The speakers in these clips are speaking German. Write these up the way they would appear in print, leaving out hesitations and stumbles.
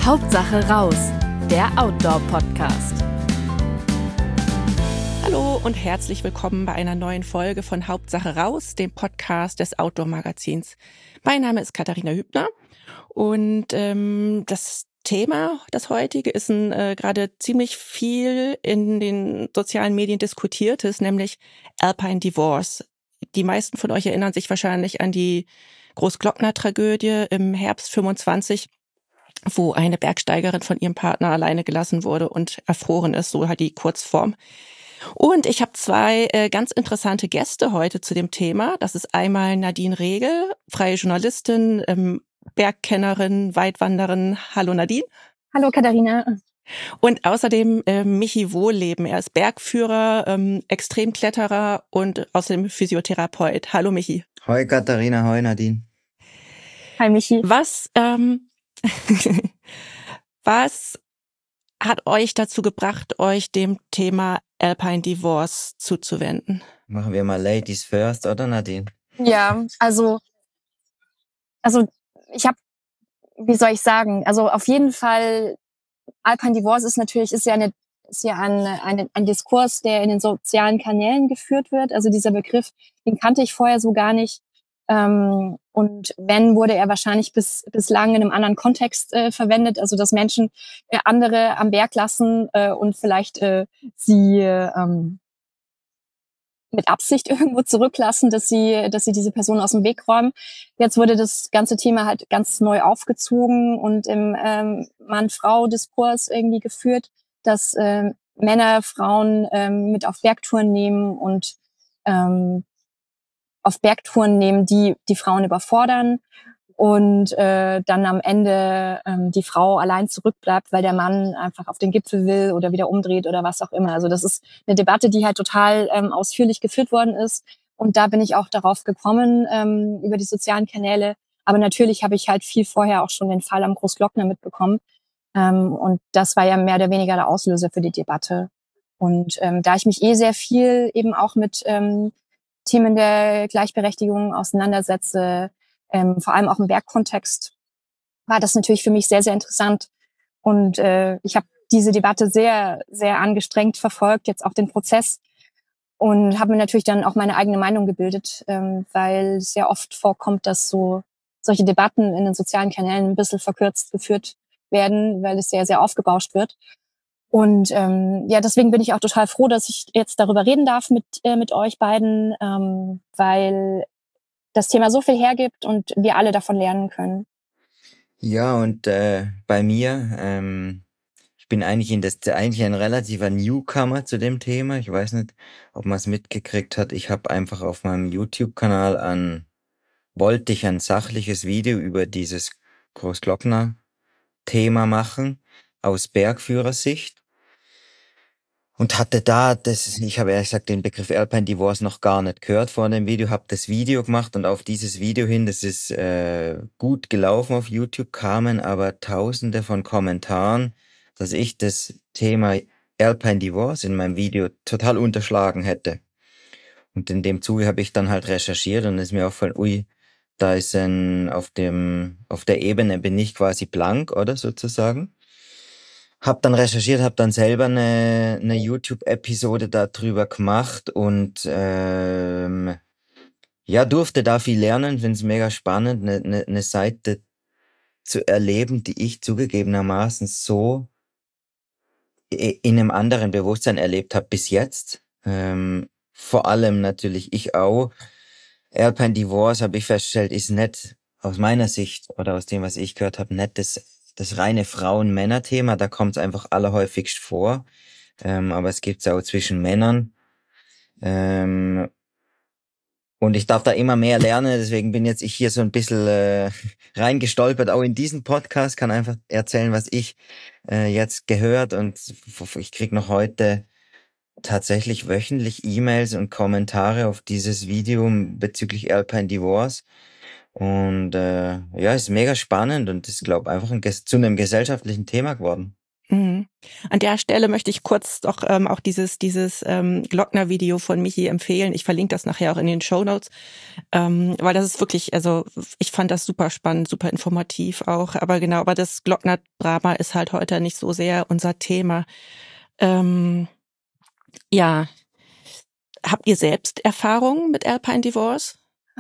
Hauptsache raus, der Outdoor-Podcast. Hallo und herzlich willkommen bei einer neuen Folge von Hauptsache raus, dem Podcast des Outdoor-Magazins. Mein Name ist Katharina Hübner und das Thema, das heutige, ist gerade ziemlich viel in den sozialen Medien diskutiertes, nämlich Alpine Divorce. Die meisten von euch erinnern sich wahrscheinlich an die Großglockner-Tragödie im Herbst 25, wo eine Bergsteigerin von ihrem Partner alleine gelassen wurde und erfroren ist, so halt die Kurzform. Und ich habe zwei ganz interessante Gäste heute zu dem Thema. Das ist einmal Nadine Regel, freie Journalistin, Bergkennerin, Weitwanderin. Hallo Nadine. Hallo Katharina. Und außerdem Michi Wohlleben. Er ist Bergführer, Extremkletterer und außerdem Physiotherapeut. Hallo Michi. Hoi Katharina, hoi Nadine. Hi Michi. Was hat euch dazu gebracht, euch dem Thema Alpine Divorce zuzuwenden? Machen wir mal Ladies first, oder Nadine? Ja, also ich habe, wie soll ich sagen, also auf jeden Fall, Alpine Divorce ist ja ein Diskurs, der in den sozialen Kanälen geführt wird. Also dieser Begriff, den kannte ich vorher so gar nicht. Und wenn, wurde er wahrscheinlich bislang in einem anderen Kontext verwendet, also dass Menschen andere am Berg lassen und vielleicht sie mit Absicht irgendwo zurücklassen, dass sie diese Person aus dem Weg räumen. Jetzt wurde das ganze Thema halt ganz neu aufgezogen und im Mann-Frau-Diskurs irgendwie geführt, dass Männer Frauen mit auf Bergtouren nehmen und auf Bergtouren nehmen, die Frauen überfordern und dann am Ende die Frau allein zurückbleibt, weil der Mann einfach auf den Gipfel will oder wieder umdreht oder was auch immer. Also das ist eine Debatte, die halt total ausführlich geführt worden ist. Und da bin ich auch darauf gekommen über die sozialen Kanäle. Aber natürlich habe ich halt viel vorher auch schon den Fall am Großglockner mitbekommen. Und das war ja mehr oder weniger der Auslöser für die Debatte. Und da ich mich sehr viel eben auch mit Themen der Gleichberechtigung auseinandersetze, vor allem auch im Bergkontext, war das natürlich für mich sehr, sehr interessant. Und ich habe diese Debatte sehr, sehr angestrengt verfolgt, jetzt auch den Prozess, und habe mir natürlich dann auch meine eigene Meinung gebildet, weil es ja oft vorkommt, dass solche Debatten in den sozialen Kanälen ein bisschen verkürzt geführt werden, weil es sehr, sehr aufgebauscht wird. Und deswegen bin ich auch total froh, dass ich jetzt darüber reden darf mit euch beiden, weil das Thema so viel hergibt und wir alle davon lernen können. Ja, und bei mir, ich bin eigentlich ein relativer Newcomer zu dem Thema. Ich weiß nicht, ob man es mitgekriegt hat. Ich habe einfach auf meinem YouTube-Kanal wollte ich ein sachliches Video über dieses Großglockner-Thema machen, aus Bergführersicht. Und hatte ich habe ehrlich gesagt den Begriff Alpine Divorce noch gar nicht gehört vor dem Video, habe das Video gemacht und auf dieses Video hin, das ist gut gelaufen auf YouTube, kamen aber tausende von Kommentaren, dass ich das Thema Alpine Divorce in meinem Video total unterschlagen hätte. Und in dem Zuge habe ich dann halt recherchiert und ist mir aufgefallen, da ist auf der Ebene bin ich quasi blank, oder sozusagen. Hab dann recherchiert, hab dann selber eine YouTube-Episode darüber gemacht und durfte da viel lernen, find's mega spannend, eine Seite zu erleben, die ich zugegebenermaßen so in einem anderen Bewusstsein erlebt habe bis jetzt. Vor allem natürlich ich auch. Alpine Divorce, habe ich festgestellt, ist nicht aus meiner Sicht oder aus dem, was ich gehört habe, nicht das reine Frauen-Männer-Thema, da kommt es einfach allerhäufigst vor. Aber es gibt es auch zwischen Männern. Und ich darf da immer mehr lernen, deswegen bin jetzt ich hier so ein bisschen reingestolpert, auch in diesen Podcast, kann einfach erzählen, was ich jetzt gehört, und ich krieg noch heute tatsächlich wöchentlich E-Mails und Kommentare auf dieses Video bezüglich Alpine Divorce. Und ist mega spannend und ist, glaube ich, einfach zu einem gesellschaftlichen Thema geworden. Mhm. An der Stelle möchte ich kurz doch auch dieses Glockner-Video von Michi empfehlen. Ich verlinke das nachher auch in den Shownotes, weil das ist wirklich, also ich fand das super spannend, super informativ auch. Aber genau, aber das Glockner-Drama ist halt heute nicht so sehr unser Thema. Ja, habt ihr selbst Erfahrungen mit Alpine Divorce?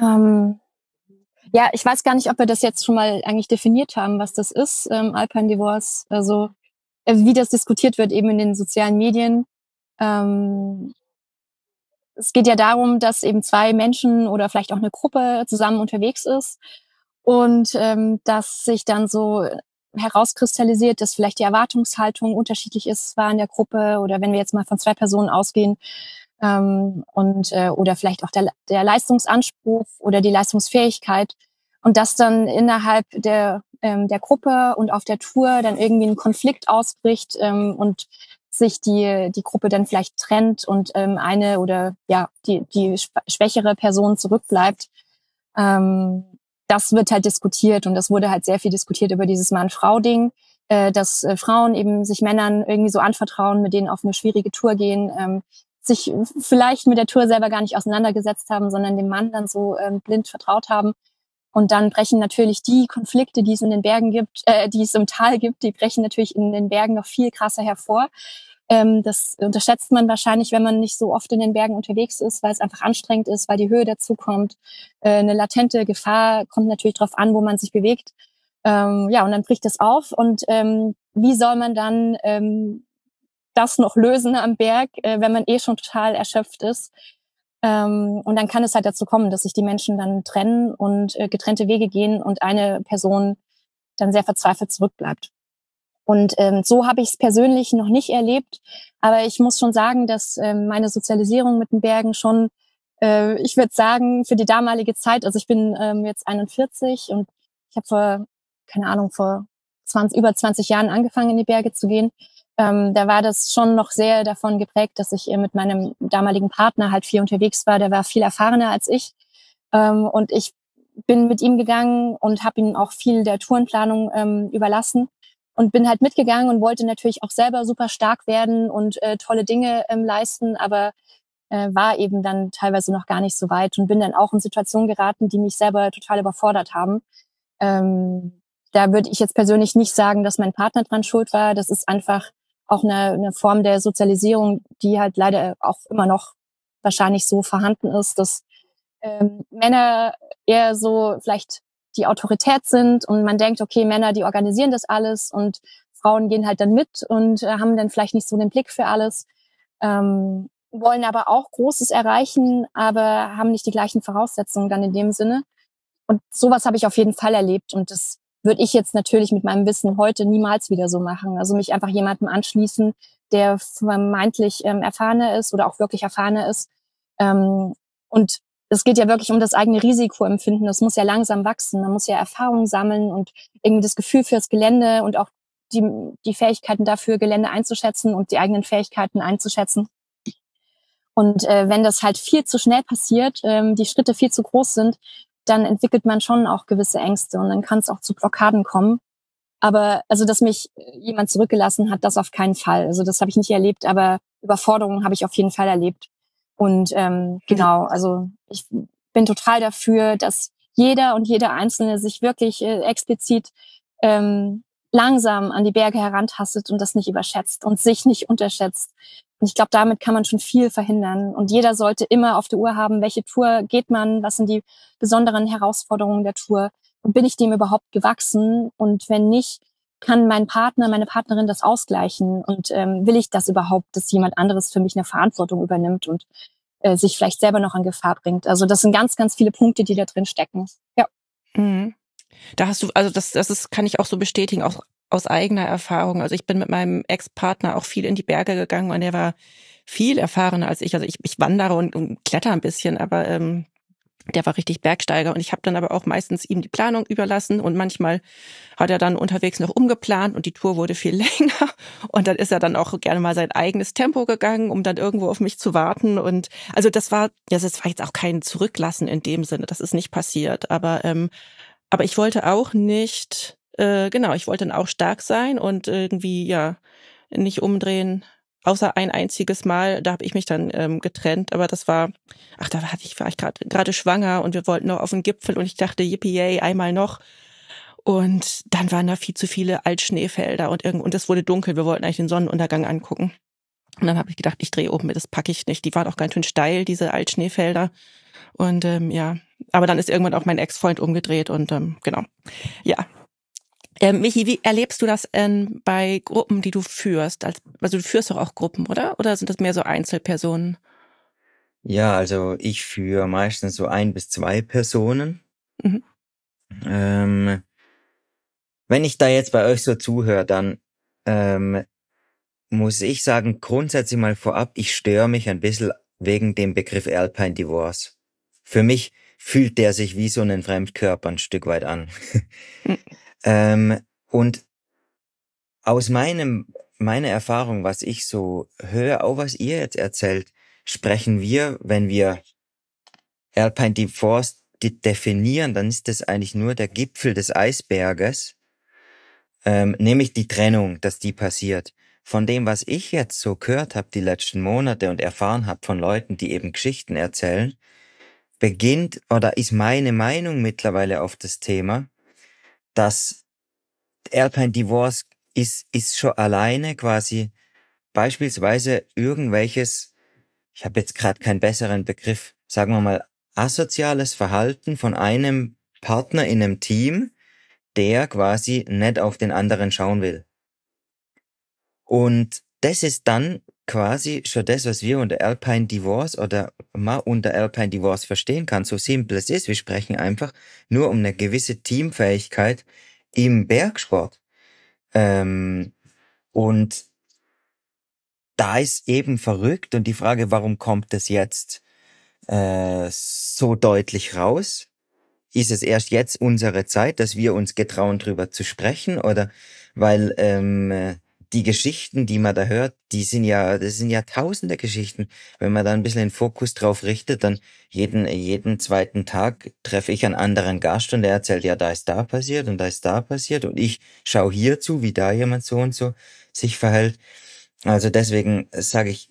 Ja, ich weiß gar nicht, ob wir das jetzt schon mal eigentlich definiert haben, was das ist, Alpine Divorce. Also wie das diskutiert wird eben in den sozialen Medien. Es geht ja darum, dass eben zwei Menschen oder vielleicht auch eine Gruppe zusammen unterwegs ist und dass sich dann so herauskristallisiert, dass vielleicht die Erwartungshaltung unterschiedlich ist, war in der Gruppe, oder wenn wir jetzt mal von zwei Personen ausgehen, oder vielleicht auch der Leistungsanspruch oder die Leistungsfähigkeit, und dass dann innerhalb der Gruppe und auf der Tour dann irgendwie ein Konflikt ausbricht, und sich die Gruppe dann vielleicht trennt und eine oder ja die schwächere Person zurückbleibt. Das wird halt diskutiert, und das wurde halt sehr viel diskutiert über dieses Mann-Frau-Ding, dass Frauen eben sich Männern irgendwie so anvertrauen, mit denen auf eine schwierige Tour gehen, sich vielleicht mit der Tour selber gar nicht auseinandergesetzt haben, sondern dem Mann dann so blind vertraut haben. Und dann brechen natürlich die Konflikte, die es in den Bergen gibt, die es im Tal gibt, die brechen natürlich in den Bergen noch viel krasser hervor. Das unterschätzt man wahrscheinlich, wenn man nicht so oft in den Bergen unterwegs ist, weil es einfach anstrengend ist, weil die Höhe dazu kommt. Eine latente Gefahr kommt natürlich darauf an, wo man sich bewegt. Ja, und dann bricht es auf. Und wie soll man dann das noch lösen am Berg, wenn man eh schon total erschöpft ist? Und dann kann es halt dazu kommen, dass sich die Menschen dann trennen und getrennte Wege gehen und eine Person dann sehr verzweifelt zurückbleibt. Und so habe ich es persönlich noch nicht erlebt. Aber ich muss schon sagen, dass meine Sozialisierung mit den Bergen schon, ich würde sagen, für die damalige Zeit, also ich bin jetzt 41 und ich habe vor über 20 Jahren angefangen, in die Berge zu gehen. Da war das schon noch sehr davon geprägt, dass ich mit meinem damaligen Partner halt viel unterwegs war. Der war viel erfahrener als ich. Und ich bin mit ihm gegangen und habe ihm auch viel der Tourenplanung überlassen und bin halt mitgegangen und wollte natürlich auch selber super stark werden und tolle Dinge leisten, aber war eben dann teilweise noch gar nicht so weit und bin dann auch in Situationen geraten, die mich selber total überfordert haben. Da würde ich jetzt persönlich nicht sagen, dass mein Partner dran schuld war. Das ist einfach auch eine Form der Sozialisierung, die halt leider auch immer noch wahrscheinlich so vorhanden ist, dass Männer eher so vielleicht die Autorität sind und man denkt, okay, Männer, die organisieren das alles und Frauen gehen halt dann mit und haben dann vielleicht nicht so den Blick für alles, wollen aber auch Großes erreichen, aber haben nicht die gleichen Voraussetzungen dann in dem Sinne. Und sowas habe ich auf jeden Fall erlebt, und das würde ich jetzt natürlich mit meinem Wissen heute niemals wieder so machen. Also mich einfach jemandem anschließen, der vermeintlich erfahrener ist oder auch wirklich erfahrener ist. Und es geht ja wirklich um das eigene Risikoempfinden. Das muss ja langsam wachsen. Man muss ja Erfahrung sammeln und irgendwie das Gefühl fürs Gelände und auch die Fähigkeiten dafür, Gelände einzuschätzen und die eigenen Fähigkeiten einzuschätzen. Und wenn das halt viel zu schnell passiert, die Schritte viel zu groß sind, dann entwickelt man schon auch gewisse Ängste und dann kann es auch zu Blockaden kommen. Aber also, dass mich jemand zurückgelassen hat, das auf keinen Fall. Also das habe ich nicht erlebt, aber Überforderungen habe ich auf jeden Fall erlebt. Und genau, also ich bin total dafür, dass jeder und jede Einzelne sich wirklich explizit langsam an die Berge herantastet und das nicht überschätzt und sich nicht unterschätzt. Und ich glaube, damit kann man schon viel verhindern. Und jeder sollte immer auf der Uhr haben, welche Tour geht man, was sind die besonderen Herausforderungen der Tour und bin ich dem überhaupt gewachsen? Und wenn nicht, kann mein Partner, meine Partnerin das ausgleichen? Und will ich das überhaupt, dass jemand anderes für mich eine Verantwortung übernimmt und sich vielleicht selber noch in Gefahr bringt? Also das sind ganz, ganz viele Punkte, die da drin stecken. Ja. Mhm. Da hast du, also kann ich auch so bestätigen, auch aus eigener Erfahrung. Also ich bin mit meinem Ex-Partner auch viel in die Berge gegangen und er war viel erfahrener als ich. Also ich wandere und kletter ein bisschen, aber der war richtig Bergsteiger und ich habe dann aber auch meistens ihm die Planung überlassen und manchmal hat er dann unterwegs noch umgeplant und die Tour wurde viel länger und dann ist er dann auch gerne mal sein eigenes Tempo gegangen, um dann irgendwo auf mich zu warten. Und also das war jetzt auch kein Zurücklassen in dem Sinne, das ist nicht passiert, aber ich wollte auch nicht genau, ich wollte dann auch stark sein und irgendwie, ja, nicht umdrehen, außer ein einziges Mal, da habe ich mich dann getrennt, aber das war, war ich gerade schwanger und wir wollten noch auf den Gipfel und ich dachte, yippie yay, einmal noch. Und dann waren da viel zu viele Altschneefelder und es wurde dunkel, wir wollten eigentlich den Sonnenuntergang angucken. Und dann habe ich gedacht, ich drehe oben mit, das packe ich nicht. Die waren auch ganz schön steil, diese Altschneefelder. Und ja, aber dann ist irgendwann auch mein Ex-Freund umgedreht und genau. Ja. Michi, wie erlebst du das bei Gruppen, die du führst? Also du führst doch auch Gruppen, oder? Oder sind das mehr so Einzelpersonen? Ja, also ich führe meistens so 1 bis 2 Personen. Mhm. Wenn ich da jetzt bei euch so zuhöre, dann muss ich sagen, grundsätzlich mal vorab, ich störe mich ein bisschen wegen dem Begriff Alpine Divorce. Für mich fühlt der sich wie so ein Fremdkörper ein Stück weit an. Und aus meiner Erfahrung, was ich so höre, auch was ihr jetzt erzählt, sprechen wir, wenn wir Alpine Divorce definieren, dann ist das eigentlich nur der Gipfel des Eisberges, nämlich die Trennung, dass die passiert. Von dem, was ich jetzt so gehört habe die letzten Monate und erfahren habe von Leuten, die eben Geschichten erzählen, beginnt oder ist meine Meinung mittlerweile auf das Thema, dass Alpine Divorce ist schon alleine quasi beispielsweise irgendwelches, ich habe jetzt gerade keinen besseren Begriff, sagen wir mal, asoziales Verhalten von einem Partner in einem Team, der quasi nicht auf den anderen schauen will. Und das ist dann quasi schon das, was wir unter Alpine Divorce oder mal unter Alpine Divorce verstehen kann. So simpel es ist, wir sprechen einfach nur um eine gewisse Teamfähigkeit im Bergsport. Und da ist eben verrückt und die Frage, warum kommt das jetzt so deutlich raus? Ist es erst jetzt unsere Zeit, dass wir uns getrauen, drüber zu sprechen? Oder weil die Geschichten, die man da hört, das sind ja tausende Geschichten. Wenn man da ein bisschen den Fokus drauf richtet, dann jeden zweiten Tag treffe ich einen anderen Gast und der erzählt, ja, da ist da passiert und da ist da passiert und ich schaue hier zu, wie da jemand so und so sich verhält. Also deswegen sage ich,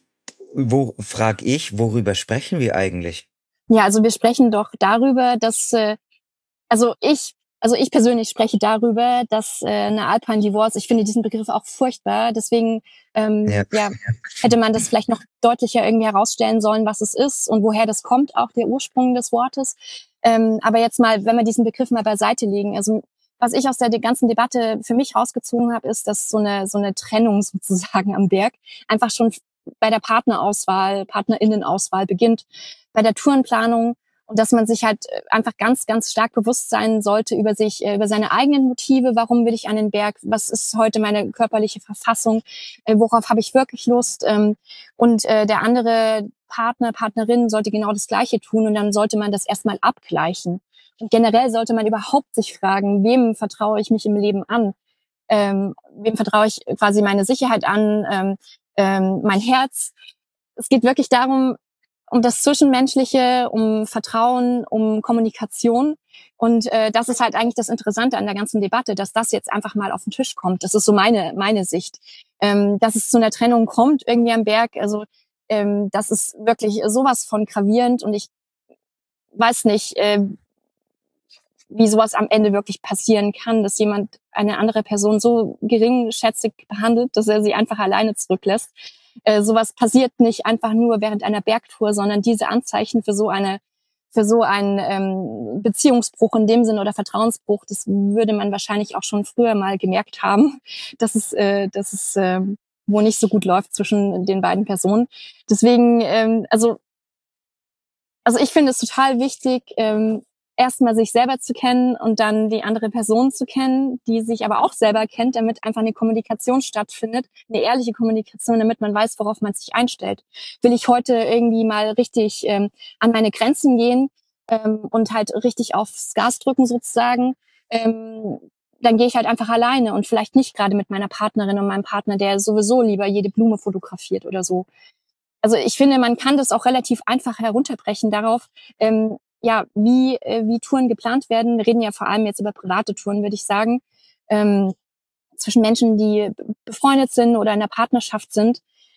worüber sprechen wir eigentlich? Ja, also wir sprechen doch darüber, dass also ich persönlich spreche darüber, dass eine Alpine Divorce, ich finde diesen Begriff auch furchtbar, deswegen Ja. hätte man das vielleicht noch deutlicher irgendwie herausstellen sollen, was es ist und woher das kommt, auch der Ursprung des Wortes. Aber jetzt mal, wenn wir diesen Begriff mal beiseite legen, also was ich aus der ganzen Debatte für mich rausgezogen habe, ist, dass so eine Trennung sozusagen am Berg einfach schon bei der Partnerinnenauswahl beginnt, bei der Tourenplanung, und dass man sich halt einfach ganz, ganz stark bewusst sein sollte über sich, über seine eigenen Motive. Warum will ich an den Berg? Was ist heute meine körperliche Verfassung? Worauf habe ich wirklich Lust? Und der andere Partner, Partnerin sollte genau das Gleiche tun. Und dann sollte man das erstmal abgleichen. Und generell sollte man überhaupt sich fragen, wem vertraue ich mich im Leben an? Wem vertraue ich quasi meine Sicherheit an? Mein Herz? Es geht wirklich darum, um das Zwischenmenschliche, um Vertrauen, um Kommunikation. Und das ist halt eigentlich das Interessante an der ganzen Debatte, dass das jetzt einfach mal auf den Tisch kommt. Das ist so meine Sicht. Dass es zu einer Trennung kommt irgendwie am Berg, also das ist wirklich sowas von gravierend. Und ich weiß nicht, wie sowas am Ende wirklich passieren kann, dass jemand eine andere Person so geringschätzig behandelt, dass er sie einfach alleine zurücklässt. Sowas passiert nicht einfach nur während einer Bergtour, sondern diese Anzeichen für so einen Beziehungsbruch in dem Sinne oder Vertrauensbruch, das würde man wahrscheinlich auch schon früher mal gemerkt haben, dass es wo nicht so gut läuft zwischen den beiden Personen. Deswegen, also ich finde es total wichtig, erstmal sich selber zu kennen und dann die andere Person zu kennen, die sich aber auch selber kennt, damit einfach eine Kommunikation stattfindet, eine ehrliche Kommunikation, damit man weiß, worauf man sich einstellt. Will ich heute irgendwie mal richtig an meine Grenzen gehen und halt richtig aufs Gas drücken sozusagen, dann gehe ich halt einfach alleine und vielleicht nicht gerade mit meiner Partnerin und meinem Partner, der sowieso lieber jede Blume fotografiert oder so. Also ich finde, man kann das auch relativ einfach herunterbrechen darauf, wie Touren geplant werden. Wir reden ja vor allem jetzt über private Touren, würde ich sagen. zwischen Menschen, die befreundet sind oder in einer Partnerschaft sind.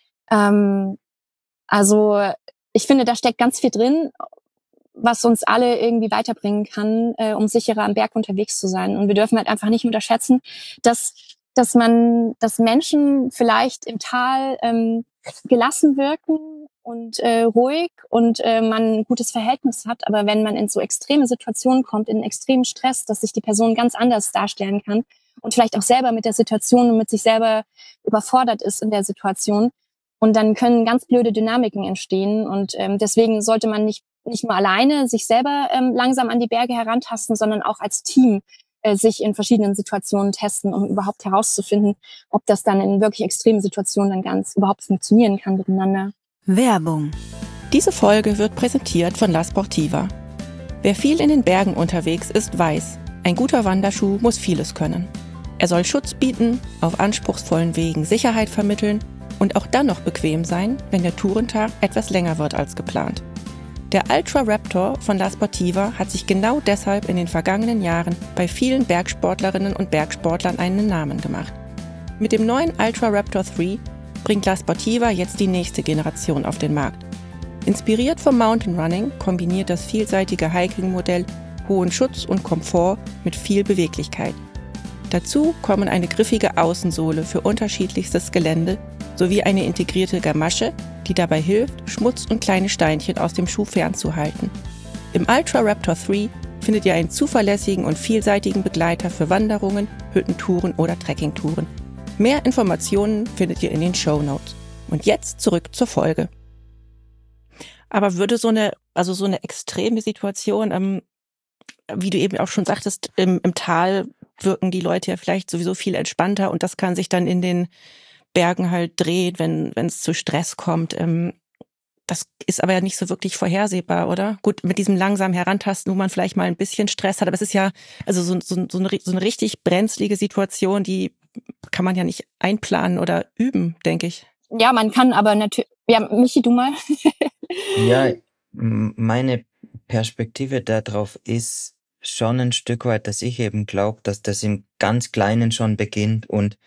Also ich finde, da steckt ganz viel drin, was uns alle irgendwie weiterbringen kann, um sicherer am Berg unterwegs zu sein. Und wir dürfen halt einfach nicht unterschätzen, dass Menschen vielleicht im Tal gelassen wirken und ruhig und man ein gutes Verhältnis hat. Aber wenn man in so extreme Situationen kommt, in extremen Stress, dass sich die Person ganz anders darstellen kann und vielleicht auch selber mit der Situation und mit sich selber überfordert ist in der Situation. Und dann können ganz blöde Dynamiken entstehen. Und deswegen sollte man nicht nur alleine sich selber langsam an die Berge herantasten, sondern auch als Team sich in verschiedenen Situationen testen, um überhaupt herauszufinden, ob das dann in wirklich extremen Situationen dann ganz überhaupt funktionieren kann miteinander. Werbung. Diese Folge wird präsentiert von La Sportiva. Wer viel in den Bergen unterwegs ist, weiß, ein guter Wanderschuh muss vieles können. Er soll Schutz bieten, auf anspruchsvollen Wegen Sicherheit vermitteln und auch dann noch bequem sein, wenn der Tourentag etwas länger wird als geplant. Der Ultra Raptor von La Sportiva hat sich genau deshalb in den vergangenen Jahren bei vielen Bergsportlerinnen und Bergsportlern einen Namen gemacht. Mit dem neuen Ultra Raptor 3 bringt La Sportiva jetzt die nächste Generation auf den Markt. Inspiriert vom Mountain Running kombiniert das vielseitige Hiking-Modell hohen Schutz und Komfort mit viel Beweglichkeit. Dazu kommen eine griffige Außensohle für unterschiedlichstes Gelände sowie eine integrierte Gamasche, die dabei hilft, Schmutz und kleine Steinchen aus dem Schuh fernzuhalten. Im Ultra Raptor 3 findet ihr einen zuverlässigen und vielseitigen Begleiter für Wanderungen, Hüttentouren oder Trekkingtouren. Mehr Informationen findet ihr in den Shownotes. Und jetzt zurück zur Folge. Aber würde so eine extreme Situation, wie du eben auch schon sagtest, im Tal wirken die Leute ja vielleicht sowieso viel entspannter und das kann sich dann in den Bergen halt drehen, wenn es zu Stress kommt. Das ist aber ja nicht so wirklich vorhersehbar, oder? Gut, mit diesem langsamen Herantasten, wo man vielleicht mal ein bisschen Stress hat, aber es ist ja also so eine richtig brenzlige Situation, die kann man ja nicht einplanen oder üben, denke ich. Ja, man kann aber natürlich. Ja, Michi, du mal. Ja, meine Perspektive darauf ist schon ein Stück weit, dass ich eben glaube, dass das im ganz Kleinen schon beginnt und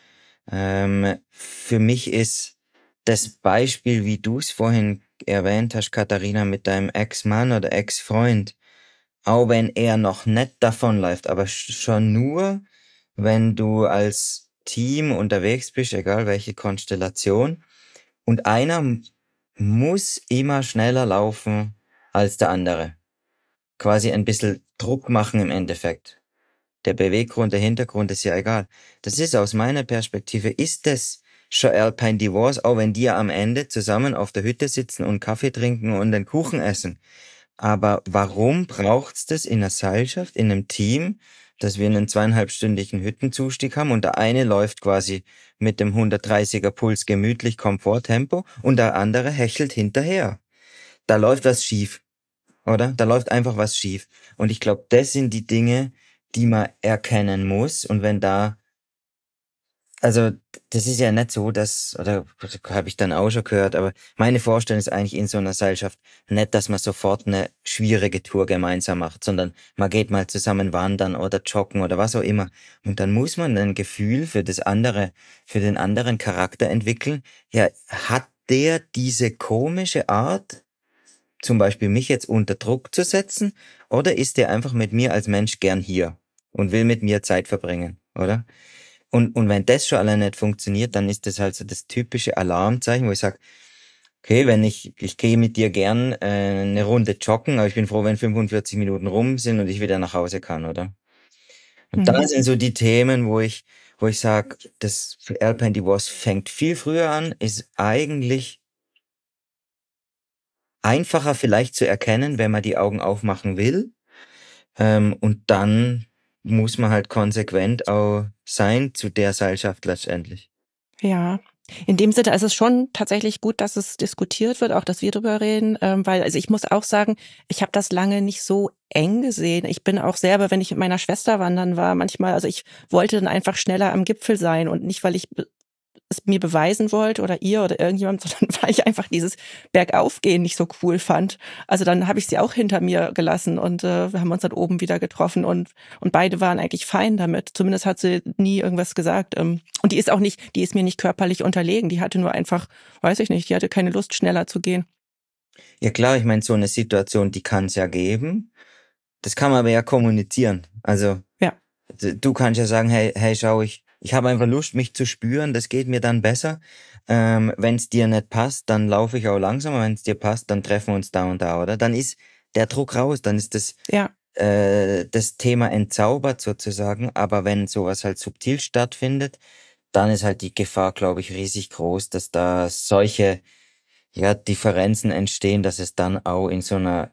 für mich ist das Beispiel, wie du es vorhin erwähnt hast, Katharina, mit deinem Ex-Mann oder Ex-Freund, auch wenn er noch nicht davonläuft, aber schon nur, wenn du als Team unterwegs bist, egal welche Konstellation, und einer muss immer schneller laufen als der andere. Quasi ein bisschen Druck machen im Endeffekt. Der Beweggrund, der Hintergrund ist ja egal. Das ist aus meiner Perspektive, ist das schon Alpine Divorce, auch wenn die ja am Ende zusammen auf der Hütte sitzen und Kaffee trinken und den Kuchen essen. Aber warum braucht's das in einer Seilschaft, in einem Team, dass wir einen 2,5-stündigen Hüttenzustieg haben und der eine läuft quasi mit dem 130er Puls gemütlich Komforttempo und der andere hechelt hinterher. Da läuft was schief, oder? Da läuft einfach was schief. Und ich glaube, das sind die Dinge, die man erkennen muss. Und wenn da, also das ist ja nicht so, oder habe ich dann auch schon gehört, aber meine Vorstellung ist eigentlich in so einer Seilschaft nicht, dass man sofort eine schwierige Tour gemeinsam macht, sondern man geht mal zusammen wandern oder joggen oder was auch immer. Und dann muss man ein Gefühl für das andere, für den anderen Charakter entwickeln. Ja, hat der diese komische Art, zum Beispiel mich jetzt unter Druck zu setzen, oder ist der einfach mit mir als Mensch gern hier und will mit mir Zeit verbringen, oder? Und wenn das schon allein nicht funktioniert, dann ist das halt so das typische Alarmzeichen, wo ich sage, okay, wenn ich gehe mit dir gern eine Runde joggen, aber ich bin froh, wenn 45 Minuten rum sind und ich wieder nach Hause kann, oder? Und da sind so die Themen, wo ich sage, das Alpine Divorce fängt viel früher an, ist eigentlich einfacher vielleicht zu erkennen, wenn man die Augen aufmachen will. Und dann muss man halt konsequent auch sein zu der Seilschaft letztendlich. Ja, in dem Sinne ist es schon tatsächlich gut, dass es diskutiert wird, auch dass wir drüber reden, weil also ich muss auch sagen, ich habe das lange nicht so eng gesehen. Ich bin auch selber, wenn ich mit meiner Schwester wandern war, manchmal, also ich wollte dann einfach schneller am Gipfel sein und nicht, weil ich es mir beweisen wollte oder ihr oder irgendjemand, sondern weil ich einfach dieses Bergaufgehen nicht so cool fand. Also dann habe ich sie auch hinter mir gelassen und wir haben uns dann oben wieder getroffen und beide waren eigentlich fein damit. Zumindest hat sie nie irgendwas gesagt. Und die ist mir nicht körperlich unterlegen. Die hatte nur einfach, weiß ich nicht, die hatte keine Lust, schneller zu gehen. Ja klar, ich meine, so eine Situation, die kann es ja geben. Das kann man aber ja kommunizieren. Also Ja. du kannst ja sagen, hey, schau, ich habe einfach Lust, mich zu spüren, das geht mir dann besser. Wenn es dir nicht passt, dann laufe ich auch langsamer. Wenn es dir passt, dann treffen wir uns da und da, oder? Dann ist der Druck raus, dann ist das Thema entzaubert sozusagen. Aber wenn sowas halt subtil stattfindet, dann ist halt die Gefahr, glaube ich, riesig groß, dass da solche Differenzen entstehen, dass es dann auch in so einer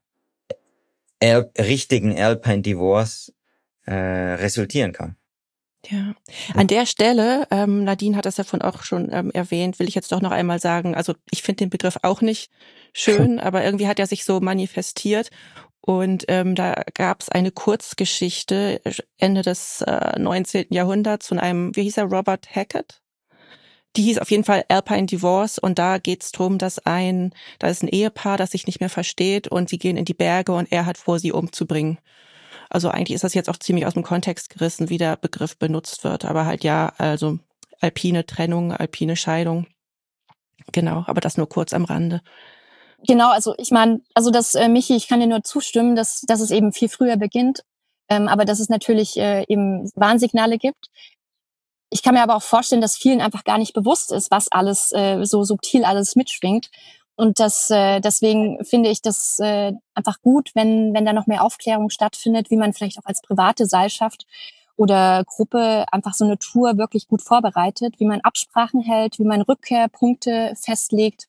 richtigen Alpine Divorce resultieren kann. Ja, an der Stelle, Nadine hat das ja von auch schon erwähnt, will ich jetzt doch noch einmal sagen, also ich finde den Begriff auch nicht schön, aber irgendwie hat er sich so manifestiert und da gab es eine Kurzgeschichte Ende des 19. Jahrhunderts von einem, wie hieß er, Robert Hackett? Die hieß auf jeden Fall Alpine Divorce und da geht's drum, da ist ein Ehepaar, das sich nicht mehr versteht und sie gehen in die Berge und er hat vor, sie umzubringen. Also eigentlich ist das jetzt auch ziemlich aus dem Kontext gerissen, wie der Begriff benutzt wird. Aber halt also alpine Trennung, alpine Scheidung. Genau, aber das nur kurz am Rande. Genau, also ich meine, Michi, ich kann dir nur zustimmen, dass es eben viel früher beginnt, aber dass es natürlich eben Warnsignale gibt. Ich kann mir aber auch vorstellen, dass vielen einfach gar nicht bewusst ist, was alles so subtil alles mitschwingt. Und deswegen finde ich das einfach gut, wenn da noch mehr Aufklärung stattfindet, wie man vielleicht auch als private Seilschaft oder Gruppe einfach so eine Tour wirklich gut vorbereitet, wie man Absprachen hält, wie man Rückkehrpunkte festlegt.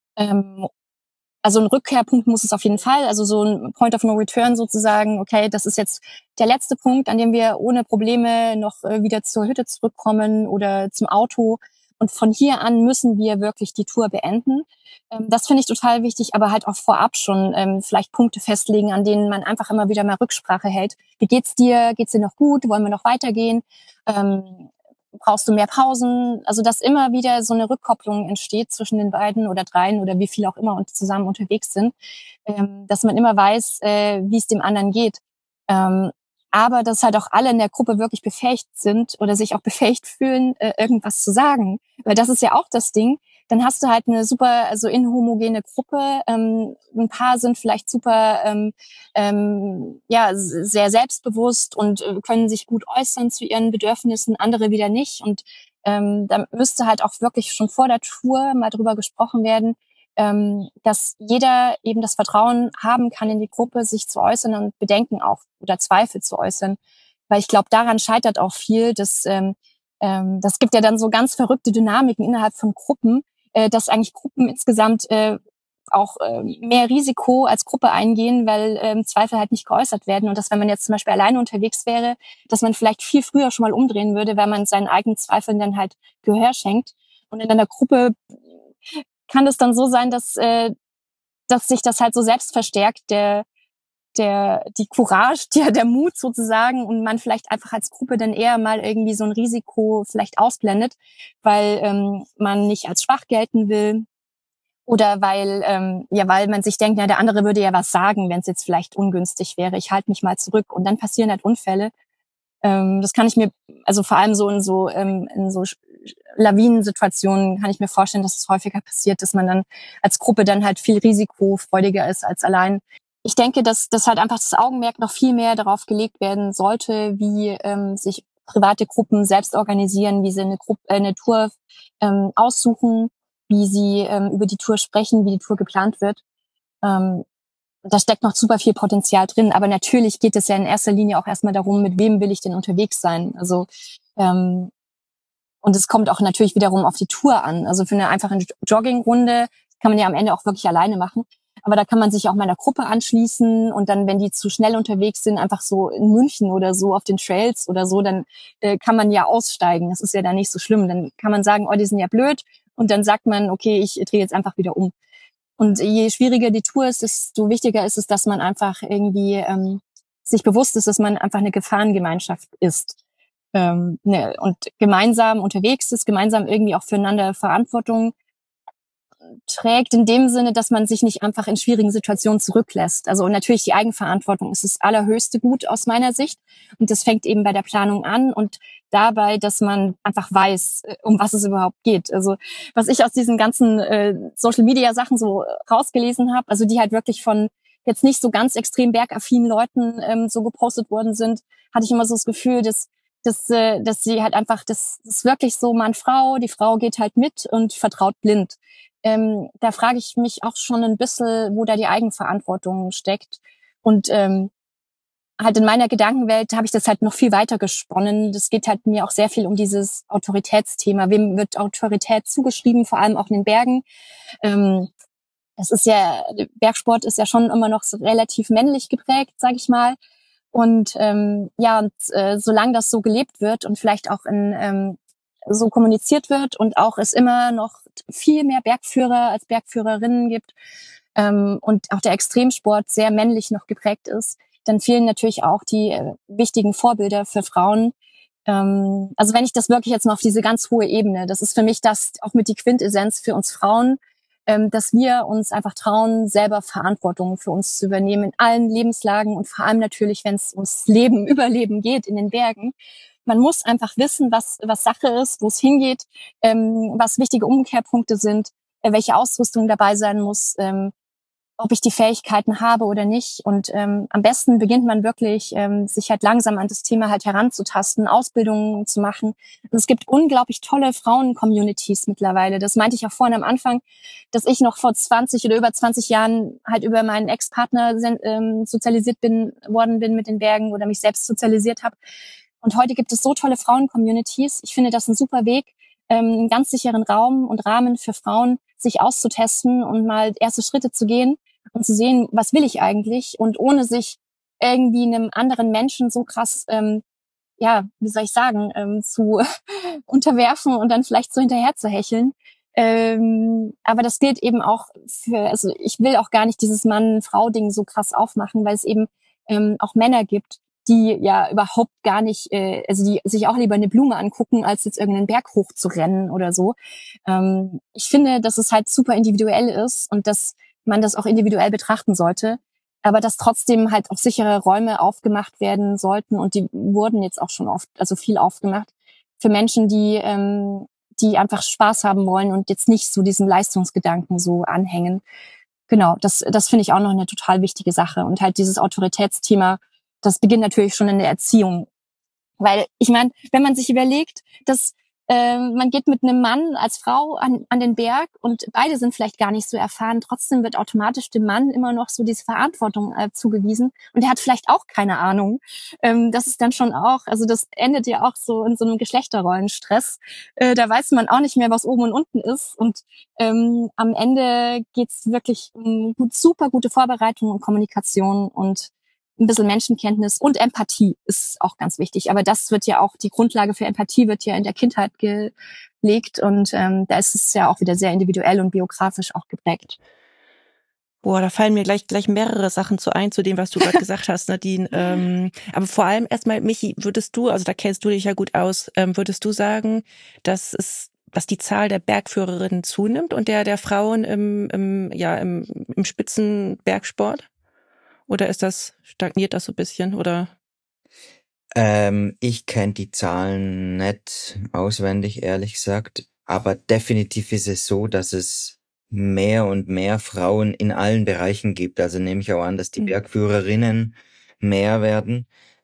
Also ein Rückkehrpunkt muss es auf jeden Fall, also so ein Point of No Return sozusagen, okay, das ist jetzt der letzte Punkt, an dem wir ohne Probleme noch wieder zur Hütte zurückkommen oder zum Auto. Und von hier an müssen wir wirklich die Tour beenden. Das finde ich total wichtig, aber halt auch vorab schon vielleicht Punkte festlegen, an denen man einfach immer wieder mal Rücksprache hält. Wie geht's dir? Geht's dir noch gut? Wollen wir noch weitergehen? Brauchst du mehr Pausen? Also, dass immer wieder so eine Rückkopplung entsteht zwischen den beiden oder dreien oder wie viel auch immer und zusammen unterwegs sind, dass man immer weiß, wie es dem anderen geht. Aber dass halt auch alle in der Gruppe wirklich befähigt sind oder sich auch befähigt fühlen, irgendwas zu sagen. Weil das ist ja auch das Ding. Dann hast du halt eine super, also inhomogene Gruppe. Ein paar sind vielleicht super, sehr selbstbewusst und können sich gut äußern zu ihren Bedürfnissen, andere wieder nicht. Und da müsste halt auch wirklich schon vor der Tour mal drüber gesprochen werden, dass jeder eben das Vertrauen haben kann in die Gruppe, sich zu äußern und Bedenken auch oder Zweifel zu äußern. Weil ich glaube, daran scheitert auch viel, dass das gibt ja dann so ganz verrückte Dynamiken innerhalb von Gruppen, dass eigentlich Gruppen insgesamt auch mehr Risiko als Gruppe eingehen, weil Zweifel halt nicht geäußert werden. Und dass, wenn man jetzt zum Beispiel alleine unterwegs wäre, dass man vielleicht viel früher schon mal umdrehen würde, weil man seinen eigenen Zweifeln dann halt Gehör schenkt. Und in einer Gruppe kann es dann so sein, dass sich das halt so selbst verstärkt, die Courage, der Mut sozusagen, und man vielleicht einfach als Gruppe dann eher mal irgendwie so ein Risiko vielleicht ausblendet, weil man nicht als schwach gelten will oder weil man sich denkt, ja, der andere würde ja was sagen, wenn es jetzt vielleicht ungünstig wäre. Ich halte mich mal zurück und dann passieren halt Unfälle. Das kann ich mir, also vor allem so in so Lawinensituationen kann ich mir vorstellen, dass es häufiger passiert, dass man dann als Gruppe dann halt viel risikofreudiger ist als allein. Ich denke, dass halt einfach das Augenmerk noch viel mehr darauf gelegt werden sollte, wie sich private Gruppen selbst organisieren, wie sie eine Tour aussuchen, wie sie über die Tour sprechen, wie die Tour geplant wird. Da steckt noch super viel Potenzial drin. Aber natürlich geht es ja in erster Linie auch erstmal darum, mit wem will ich denn unterwegs sein. Also und es kommt auch natürlich wiederum auf die Tour an. Also für eine einfache Joggingrunde kann man ja am Ende auch wirklich alleine machen. Aber da kann man sich auch mal einer Gruppe anschließen und dann, wenn die zu schnell unterwegs sind, einfach so in München oder so auf den Trails oder so, dann kann man ja aussteigen. Das ist ja dann nicht so schlimm. Dann kann man sagen, oh, die sind ja blöd. Und dann sagt man, okay, ich drehe jetzt einfach wieder um. Und je schwieriger die Tour ist, desto wichtiger ist es, dass man einfach irgendwie sich bewusst ist, dass man einfach eine Gefahrengemeinschaft ist. und gemeinsam unterwegs ist, gemeinsam irgendwie auch füreinander Verantwortung trägt, in dem Sinne, dass man sich nicht einfach in schwierigen Situationen zurücklässt. Also und natürlich die Eigenverantwortung ist das allerhöchste Gut aus meiner Sicht. Und das fängt eben bei der Planung an und dabei, dass man einfach weiß, um was es überhaupt geht. Also was ich aus diesen ganzen Social-Media-Sachen so rausgelesen habe, also die halt wirklich von jetzt nicht so ganz extrem bergaffinen Leuten so gepostet worden sind, hatte ich immer so das Gefühl, dass sie halt einfach, das ist wirklich so Mann-Frau, die Frau geht halt mit und vertraut blind. Da frage ich mich auch schon ein bisschen, wo da die Eigenverantwortung steckt. Und halt in meiner Gedankenwelt habe ich das halt noch viel weiter gesponnen. Das geht halt mir auch sehr viel um dieses Autoritätsthema. Wem wird Autorität zugeschrieben, vor allem auch in den Bergen? Das ist ja, Bergsport ist ja schon immer noch so relativ männlich geprägt, sage ich mal. Und solange das so gelebt wird und vielleicht auch in so kommuniziert wird und auch es immer noch viel mehr Bergführer als Bergführerinnen gibt und auch der Extremsport sehr männlich noch geprägt ist, dann fehlen natürlich auch die wichtigen Vorbilder für Frauen. Also wenn ich das wirklich jetzt mal auf diese ganz hohe Ebene, das ist für mich das auch mit die Quintessenz für uns Frauen, dass wir uns einfach trauen, selber Verantwortung für uns zu übernehmen in allen Lebenslagen und vor allem natürlich, wenn es ums Leben, Überleben geht in den Bergen. Man muss einfach wissen, was Sache ist, wo es hingeht, was wichtige Umkehrpunkte sind, welche Ausrüstung dabei sein muss, ob ich die Fähigkeiten habe oder nicht. Und am besten beginnt man wirklich, sich halt langsam an das Thema halt heranzutasten, Ausbildungen zu machen. Und es gibt unglaublich tolle Frauen-Communities mittlerweile. Das meinte ich auch vorhin am Anfang, dass ich noch vor 20 oder über 20 Jahren halt über meinen Ex-Partner sozialisiert worden bin mit den Bergen oder mich selbst sozialisiert habe. Und heute gibt es so tolle Frauen-Communities. Ich finde das ein super Weg, einen ganz sicheren Raum und Rahmen für Frauen, sich auszutesten und mal erste Schritte zu gehen und zu sehen, was will ich eigentlich? Und ohne sich irgendwie einem anderen Menschen so krass, zu unterwerfen und dann vielleicht so hinterher zu hecheln. Aber das gilt eben auch also ich will auch gar nicht dieses Mann-Frau-Ding so krass aufmachen, weil es eben auch Männer gibt, die ja überhaupt gar nicht, die sich auch lieber eine Blume angucken, als jetzt irgendeinen Berg hoch zu rennen oder so. Ich finde, dass es halt super individuell ist und dass man das auch individuell betrachten sollte, aber dass trotzdem halt auch sichere Räume aufgemacht werden sollten und die wurden jetzt auch schon oft, also viel aufgemacht für Menschen, die einfach Spaß haben wollen und jetzt nicht so diesem Leistungsgedanken so anhängen. Genau, das finde ich auch noch eine total wichtige Sache. Und halt dieses Autoritätsthema, das beginnt natürlich schon in der Erziehung. Weil ich meine, wenn man sich überlegt, dass man geht mit einem Mann als Frau an den Berg und beide sind vielleicht gar nicht so erfahren, trotzdem wird automatisch dem Mann immer noch so diese Verantwortung zugewiesen und er hat vielleicht auch keine Ahnung. Das ist dann schon auch, also das endet ja auch so in so einem Geschlechterrollenstress. Da weiß man auch nicht mehr, was oben und unten ist und am Ende geht's wirklich um super gute Vorbereitung und Kommunikation und ein bisschen Menschenkenntnis und Empathie ist auch ganz wichtig. Aber das wird ja auch, die Grundlage für Empathie wird ja in der Kindheit gelegt und da ist es ja auch wieder sehr individuell und biografisch auch geprägt. Boah, da fallen mir gleich mehrere Sachen zu dem, was du gerade gesagt hast, Nadine. Aber vor allem erstmal, Michi, würdest du, also da kennst du dich ja gut aus, würdest du sagen, dass die Zahl der Bergführerinnen zunimmt und der Frauen im Spitzenbergsport? Oder stagniert das so ein bisschen, oder? Ich kenne die Zahlen nicht auswendig, ehrlich gesagt. Aber definitiv ist es so, dass es mehr und mehr Frauen in allen Bereichen gibt. Also nehme ich auch an, dass die Bergführerinnen mehr werden.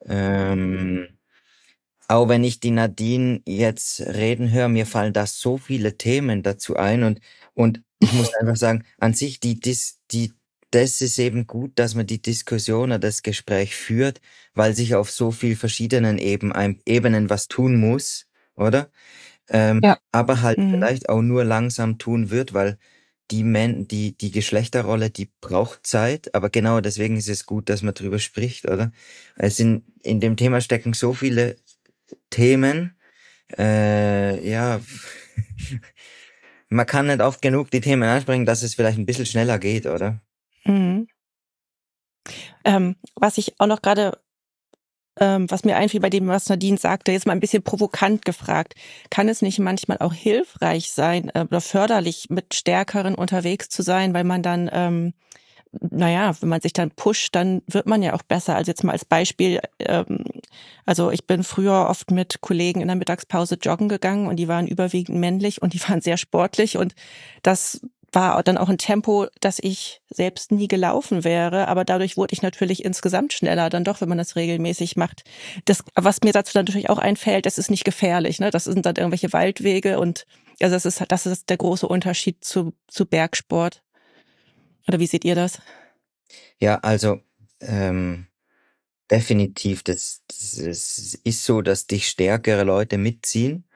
Auch wenn ich die Nadine jetzt reden höre, mir fallen da so viele Themen dazu ein und ich muss einfach sagen, an sich das ist eben gut, dass man die Diskussion oder das Gespräch führt, weil sich auf so viel verschiedenen Ebenen was tun muss, oder? Ja. Aber halt vielleicht auch nur langsam tun wird, weil die Geschlechterrolle, die braucht Zeit, aber genau deswegen ist es gut, dass man drüber spricht, oder? In dem Thema stecken so viele Themen, man kann nicht oft genug die Themen ansprechen, dass es vielleicht ein bisschen schneller geht, oder? Was ich auch noch gerade was mir einfiel bei dem, was Nadine sagte, jetzt mal ein bisschen provokant gefragt, kann es nicht manchmal auch hilfreich sein oder förderlich, mit Stärkeren unterwegs zu sein, weil man dann, wenn man sich dann pusht, dann wird man ja auch besser. Also jetzt mal als Beispiel, also ich bin früher oft mit Kollegen in der Mittagspause joggen gegangen und die waren überwiegend männlich und die waren sehr sportlich und das war dann auch ein Tempo, das ich selbst nie gelaufen wäre, aber dadurch wurde ich natürlich insgesamt schneller, dann doch, wenn man das regelmäßig macht. Das, was mir dazu dann natürlich auch einfällt, das ist nicht gefährlich, ne? Das sind dann irgendwelche Waldwege und also das ist der große Unterschied zu Bergsport. Oder wie seht ihr das? Ja, also definitiv, das ist so, dass dich stärkere Leute mitziehen.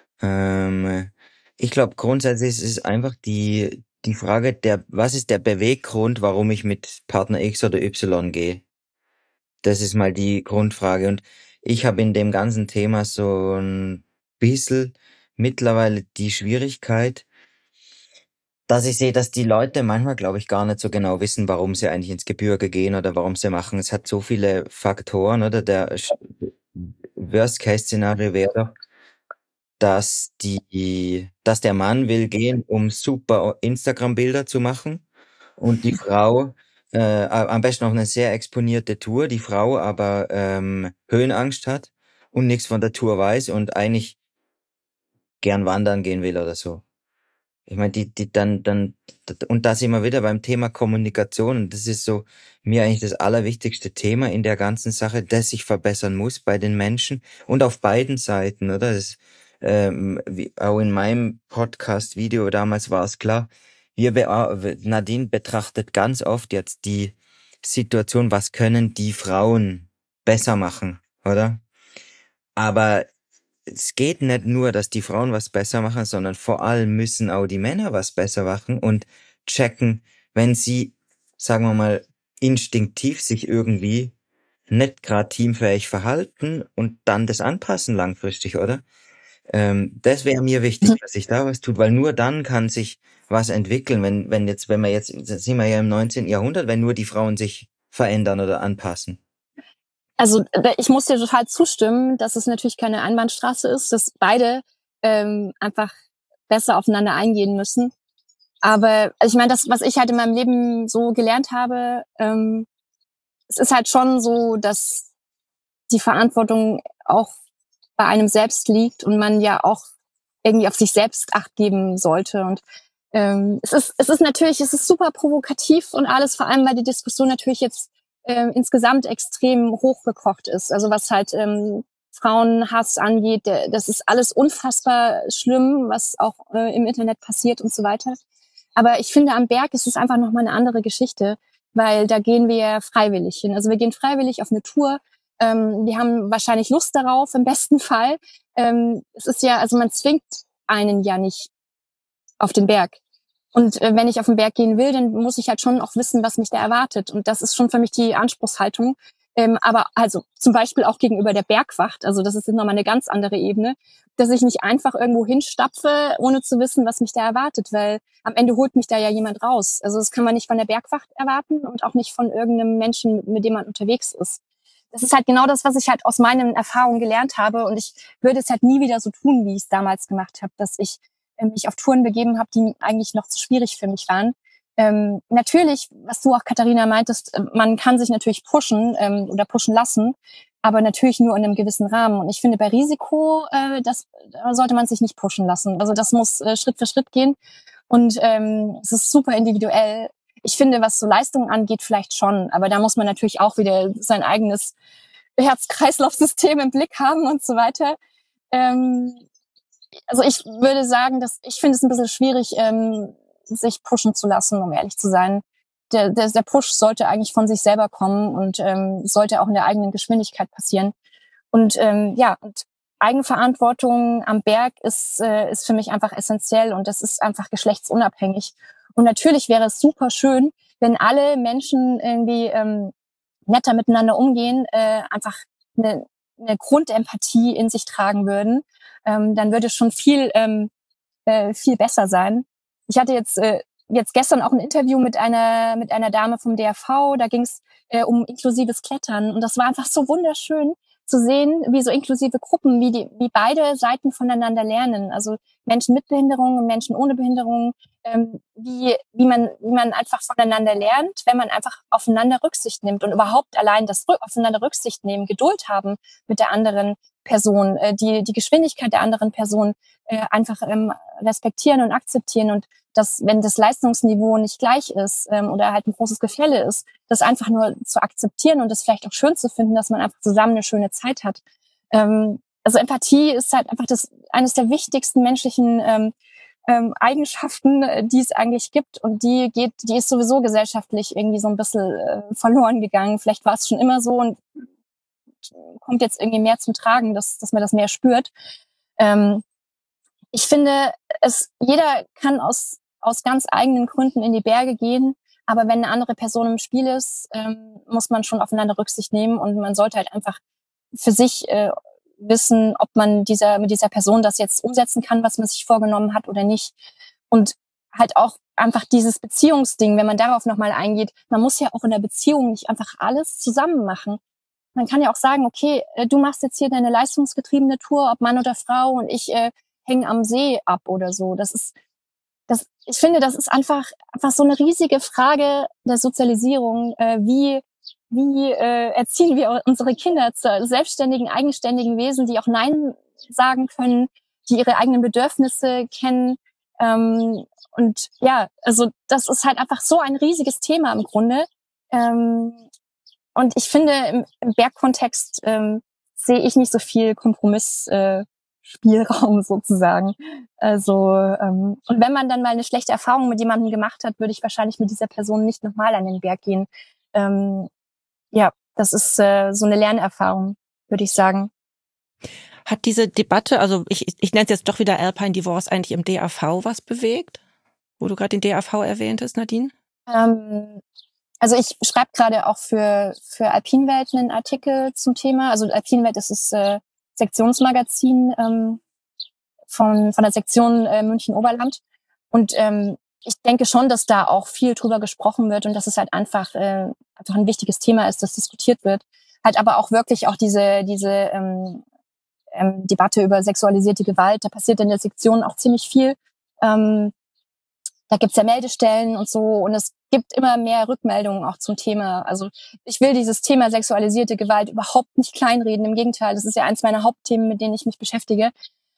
Ich glaube, grundsätzlich ist es einfach die Frage, was ist der Beweggrund, warum ich mit Partner X oder Y gehe? Das ist mal die Grundfrage. Und ich habe in dem ganzen Thema so ein bisschen mittlerweile die Schwierigkeit, dass ich sehe, dass die Leute manchmal, glaube ich, gar nicht so genau wissen, warum sie eigentlich ins Gebirge gehen oder warum sie machen. Es hat so viele Faktoren, oder? Der Worst-Case-Szenario wäre doch, dass der Mann will gehen, um super Instagram-Bilder zu machen und die Frau, am besten noch eine sehr exponierte Tour, die Frau aber Höhenangst hat und nichts von der Tour weiß und eigentlich gern wandern gehen will oder so. Ich meine, und da sind wir wieder beim Thema Kommunikation und das ist so mir eigentlich das allerwichtigste Thema in der ganzen Sache, das sich verbessern muss bei den Menschen und auf beiden Seiten, oder? Wie auch in meinem Podcast-Video damals war es klar, Nadine betrachtet ganz oft jetzt die Situation, was können die Frauen besser machen, oder? Aber es geht nicht nur, dass die Frauen was besser machen, sondern vor allem müssen auch die Männer was besser machen und checken, wenn sie, sagen wir mal, instinktiv sich irgendwie nicht gerade teamfähig verhalten und dann das anpassen langfristig, oder? Das wäre mir wichtig, dass sich da was tut, weil nur dann kann sich was entwickeln, wenn wir jetzt, sind wir ja im 19. Jahrhundert, wenn nur die Frauen sich verändern oder anpassen. Also ich muss dir total zustimmen, dass es natürlich keine Einbahnstraße ist, dass beide einfach besser aufeinander eingehen müssen. Aber also ich meine, das, was ich halt in meinem Leben so gelernt habe, es ist halt schon so, dass die Verantwortung auch bei einem selbst liegt und man ja auch irgendwie auf sich selbst Acht geben sollte. Und es ist super provokativ und alles, vor allem weil die Diskussion natürlich jetzt insgesamt extrem hochgekocht ist. Also was halt Frauenhass angeht, das ist alles unfassbar schlimm, was auch im Internet passiert und so weiter. Aber ich finde, am Berg ist es einfach nochmal eine andere Geschichte, weil da gehen wir freiwillig hin. Also wir gehen freiwillig auf eine Tour. Wir haben wahrscheinlich Lust darauf, im besten Fall. Es ist ja, also man zwingt einen ja nicht auf den Berg. Und wenn ich auf den Berg gehen will, dann muss ich halt schon auch wissen, was mich da erwartet. Und das ist schon für mich die Anspruchshaltung. Aber also zum Beispiel auch gegenüber der Bergwacht, also das ist nochmal eine ganz andere Ebene, dass ich nicht einfach irgendwo hinstapfe, ohne zu wissen, was mich da erwartet, weil am Ende holt mich da ja jemand raus. Also das kann man nicht von der Bergwacht erwarten und auch nicht von irgendeinem Menschen, mit dem man unterwegs ist. Das ist halt genau das, was ich halt aus meinen Erfahrungen gelernt habe. Und ich würde es halt nie wieder so tun, wie ich es damals gemacht habe, dass ich mich auf Touren begeben habe, die eigentlich noch zu schwierig für mich waren. Natürlich, was du auch, Katharina, meintest, man kann sich natürlich pushen oder pushen lassen, aber natürlich nur in einem gewissen Rahmen. Und ich finde, bei Risiko, da sollte man sich nicht pushen lassen. Also das muss Schritt für Schritt gehen. Und es ist super individuell. Ich finde, was so Leistungen angeht, vielleicht schon. Aber da muss man natürlich auch wieder sein eigenes Herz-Kreislauf-System im Blick haben und so weiter. Also ich würde sagen, dass ich finde es ein bisschen schwierig, sich pushen zu lassen, um ehrlich zu sein. Der Push sollte eigentlich von sich selber kommen und sollte auch in der eigenen Geschwindigkeit passieren. Und und Eigenverantwortung am Berg ist für mich einfach essentiell und das ist einfach geschlechtsunabhängig. Und natürlich wäre es super schön, wenn alle Menschen irgendwie netter miteinander umgehen, einfach eine Grundempathie in sich tragen würden, dann würde es schon viel besser sein. Ich hatte jetzt gestern auch ein Interview mit einer Dame vom DRV, da ging es um inklusives Klettern und das war einfach so wunderschön, zu sehen, wie so inklusive Gruppen, wie beide Seiten voneinander lernen. Also Menschen mit Behinderung und Menschen ohne Behinderung, wie man einfach voneinander lernt, wenn man einfach aufeinander Rücksicht nimmt und überhaupt allein das aufeinander Rücksicht nehmen, Geduld haben mit der anderen Person, die Geschwindigkeit der anderen Person einfach respektieren und akzeptieren und dass, wenn das Leistungsniveau nicht gleich ist oder halt ein großes Gefälle ist, das einfach nur zu akzeptieren und das vielleicht auch schön zu finden, dass man einfach zusammen eine schöne Zeit hat. Also Empathie ist halt einfach eines der wichtigsten menschlichen Eigenschaften, die es eigentlich gibt und die ist sowieso gesellschaftlich irgendwie so ein bisschen verloren gegangen. Vielleicht war es schon immer so und kommt jetzt irgendwie mehr zum Tragen, dass man das mehr spürt. Ich finde, jeder kann aus ganz eigenen Gründen in die Berge gehen, aber wenn eine andere Person im Spiel ist, muss man schon aufeinander Rücksicht nehmen und man sollte halt einfach für sich wissen, ob man mit dieser Person das jetzt umsetzen kann, was man sich vorgenommen hat oder nicht. Und halt auch einfach dieses Beziehungsding, wenn man darauf nochmal eingeht, man muss ja auch in der Beziehung nicht einfach alles zusammen machen. Man kann ja auch sagen, okay, du machst jetzt hier deine leistungsgetriebene Tour, ob Mann oder Frau, und ich hänge am See ab oder so. Ich finde, das ist einfach so eine riesige Frage der Sozialisierung. Wie erziehen wir unsere Kinder zu selbstständigen, eigenständigen Wesen, die auch Nein sagen können, die ihre eigenen Bedürfnisse kennen. Und ja, also das ist halt einfach so ein riesiges Thema im Grunde. Und ich finde, im Bergkontext sehe ich nicht so viel Kompromissspielraum sozusagen. Also, und wenn man dann mal eine schlechte Erfahrung mit jemandem gemacht hat, würde ich wahrscheinlich mit dieser Person nicht nochmal an den Berg gehen. Ja, das ist so eine Lernerfahrung, würde ich sagen. Hat diese Debatte, also ich nenne es jetzt doch wieder Alpine Divorce, eigentlich im DAV was bewegt? Wo du gerade den DAV erwähntest, Nadine? Also ich schreibe gerade auch für Alpinwelt einen Artikel zum Thema. Also Alpinwelt ist das Sektionsmagazin von der Sektion München-Oberland. Und ich denke schon, dass da auch viel drüber gesprochen wird und dass es halt einfach ein wichtiges Thema ist, das diskutiert wird. Halt aber auch wirklich auch diese Debatte über sexualisierte Gewalt, da passiert in der Sektion auch ziemlich viel. Da gibt's ja Meldestellen und so und es gibt immer mehr Rückmeldungen auch zum Thema. Also ich will dieses Thema sexualisierte Gewalt überhaupt nicht kleinreden. Im Gegenteil, das ist ja eins meiner Hauptthemen, mit denen ich mich beschäftige.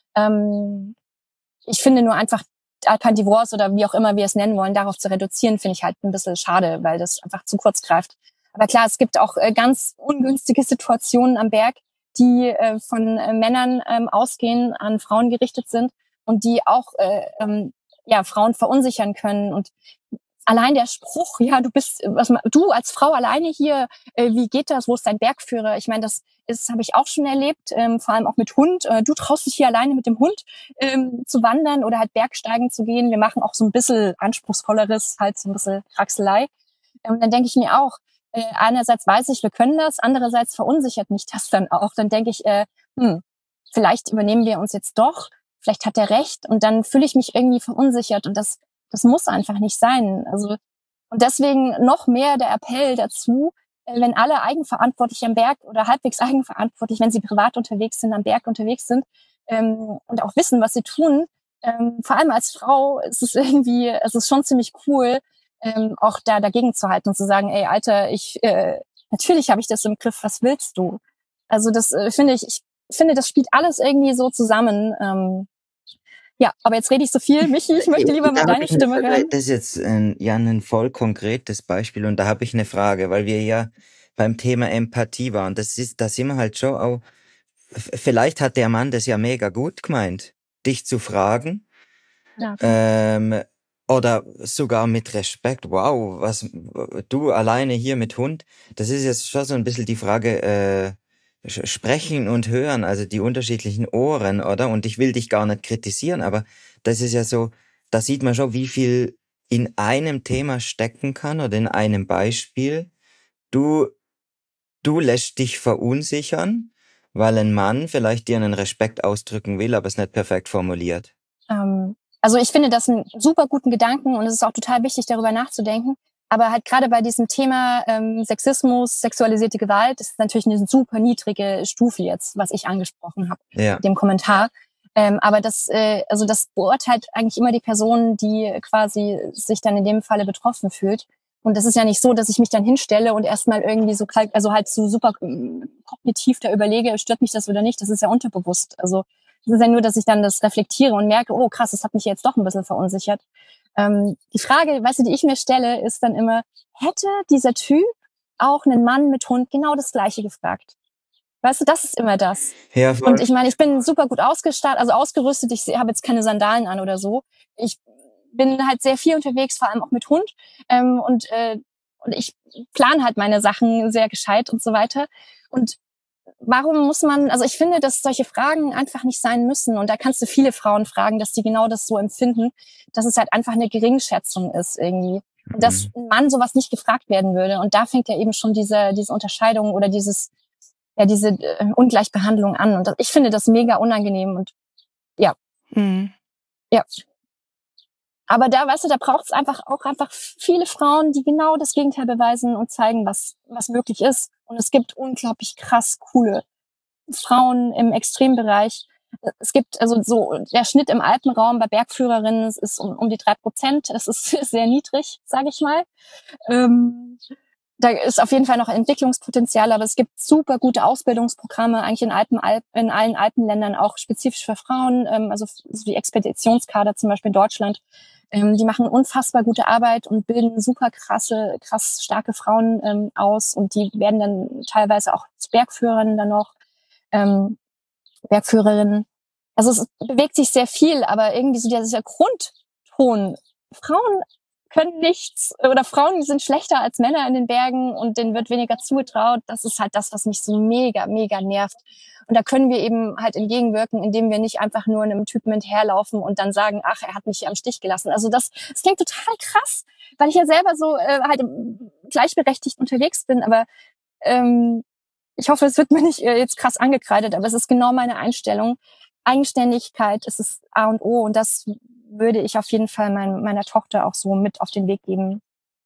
Ich finde nur einfach, Alpine Divorce oder wie auch immer wir es nennen wollen, darauf zu reduzieren, finde ich halt ein bisschen schade, weil das einfach zu kurz greift. Aber klar, es gibt auch ganz ungünstige Situationen am Berg, die von Männern ausgehen, an Frauen gerichtet sind und die auch Frauen verunsichern können. Und allein der Spruch, ja, du als Frau alleine hier, wie geht das? Wo ist dein Bergführer? Ich meine, das habe ich auch schon erlebt, vor allem auch mit Hund. Du traust dich hier alleine mit dem Hund zu wandern oder halt Bergsteigen zu gehen. Wir machen auch so ein bisschen anspruchsvolleres, halt so ein bisschen Kraxelei. Und dann denke ich mir auch, einerseits weiß ich, wir können das, andererseits verunsichert mich das dann auch. Dann denke ich, vielleicht übernehmen wir uns jetzt doch, vielleicht hat er recht und dann fühle ich mich irgendwie verunsichert und das muss einfach nicht sein. Also, und deswegen noch mehr der Appell dazu, wenn alle eigenverantwortlich am Berg oder halbwegs eigenverantwortlich, wenn sie privat unterwegs sind, am Berg unterwegs sind und auch wissen, was sie tun, vor allem als Frau ist es ist schon ziemlich cool, auch dagegen zu halten und zu sagen, ey, Alter, natürlich habe ich das im Griff, was willst du? Also das finde ich finde, das spielt alles irgendwie so zusammen. Ja, aber jetzt rede ich so viel. Michi, ich möchte lieber mal deine Stimme hören. Das ist jetzt ein voll konkretes Beispiel und da habe ich eine Frage, weil wir ja beim Thema Empathie waren. Da sind wir halt schon auch, vielleicht hat der Mann das ja mega gut gemeint, dich zu fragen. Ja. Oder sogar mit Respekt. Wow, was du alleine hier mit Hund. Das ist jetzt schon so ein bisschen die Frage, sprechen und hören, also die unterschiedlichen Ohren, oder? Und ich will dich gar nicht kritisieren, aber das ist ja so, da sieht man schon, wie viel in einem Thema stecken kann oder in einem Beispiel. Du lässt dich verunsichern, weil ein Mann vielleicht dir einen Respekt ausdrücken will, aber es nicht perfekt formuliert. Also ich finde das einen super guten Gedanken und es ist auch total wichtig, darüber nachzudenken. Aber halt gerade bei diesem Thema Sexismus, sexualisierte Gewalt, ist natürlich eine super niedrige Stufe jetzt, was ich angesprochen habe Ja. mit dem Kommentar. Aber das beurteilt eigentlich immer die Person, die quasi sich dann in dem Falle betroffen fühlt. Und das ist ja nicht so, dass ich mich dann hinstelle und erstmal irgendwie so super kognitiv da überlege, stört mich das oder nicht. Das ist ja unterbewusst. Also das ist ja nur, dass ich dann das reflektiere und merke, oh krass, das hat mich jetzt doch ein bisschen verunsichert. Die Frage, die ich mir stelle, ist dann immer, hätte dieser Typ auch einen Mann mit Hund genau das Gleiche gefragt? Weißt du, das ist immer das. Ja, voll. Und ich meine, ich bin super gut ausgerüstet. Ich habe jetzt keine Sandalen an oder so. Ich bin halt sehr viel unterwegs, vor allem auch mit Hund. Und ich plane halt meine Sachen sehr gescheit und so weiter. Und warum muss man, also ich finde, dass solche Fragen einfach nicht sein müssen. Und da kannst du viele Frauen fragen, dass die genau das so empfinden, dass es halt einfach eine Geringschätzung ist irgendwie. Und dass ein Mann sowas nicht gefragt werden würde. Und da fängt ja eben schon diese Unterscheidung oder diese Ungleichbehandlung an. Und ich finde das mega unangenehm. Und ja. Ja. Aber da braucht es einfach viele Frauen, die genau das Gegenteil beweisen und zeigen, was möglich ist. Und es gibt unglaublich krass coole Frauen im Extrembereich. Es gibt also so der Schnitt im Alpenraum bei Bergführerinnen ist um die 3%. Es ist sehr niedrig, sage ich mal. Da ist auf jeden Fall noch Entwicklungspotenzial, aber es gibt super gute Ausbildungsprogramme eigentlich in allen Alpenländern, auch spezifisch für Frauen, also wie Expeditionskader zum Beispiel in Deutschland. Die machen unfassbar gute Arbeit und bilden super krass starke Frauen aus und die werden dann teilweise auch zu Bergführern dann noch, Bergführerinnen. Also es bewegt sich sehr viel, aber irgendwie so dieser Grundton. Frauen können nichts oder Frauen sind schlechter als Männer in den Bergen und denen wird weniger zugetraut. Das ist halt das, was mich so mega, mega nervt. Und da können wir eben halt entgegenwirken, indem wir nicht einfach nur einem Typen hinterherlaufen und dann sagen, ach, er hat mich hier am Stich gelassen. Also das klingt total krass, weil ich ja selber so halt gleichberechtigt unterwegs bin, aber ich hoffe, es wird mir nicht jetzt krass angekreidet, aber es ist genau meine Einstellung. Eigenständigkeit ist das A und O und das würde ich auf jeden Fall meiner Tochter auch so mit auf den Weg geben.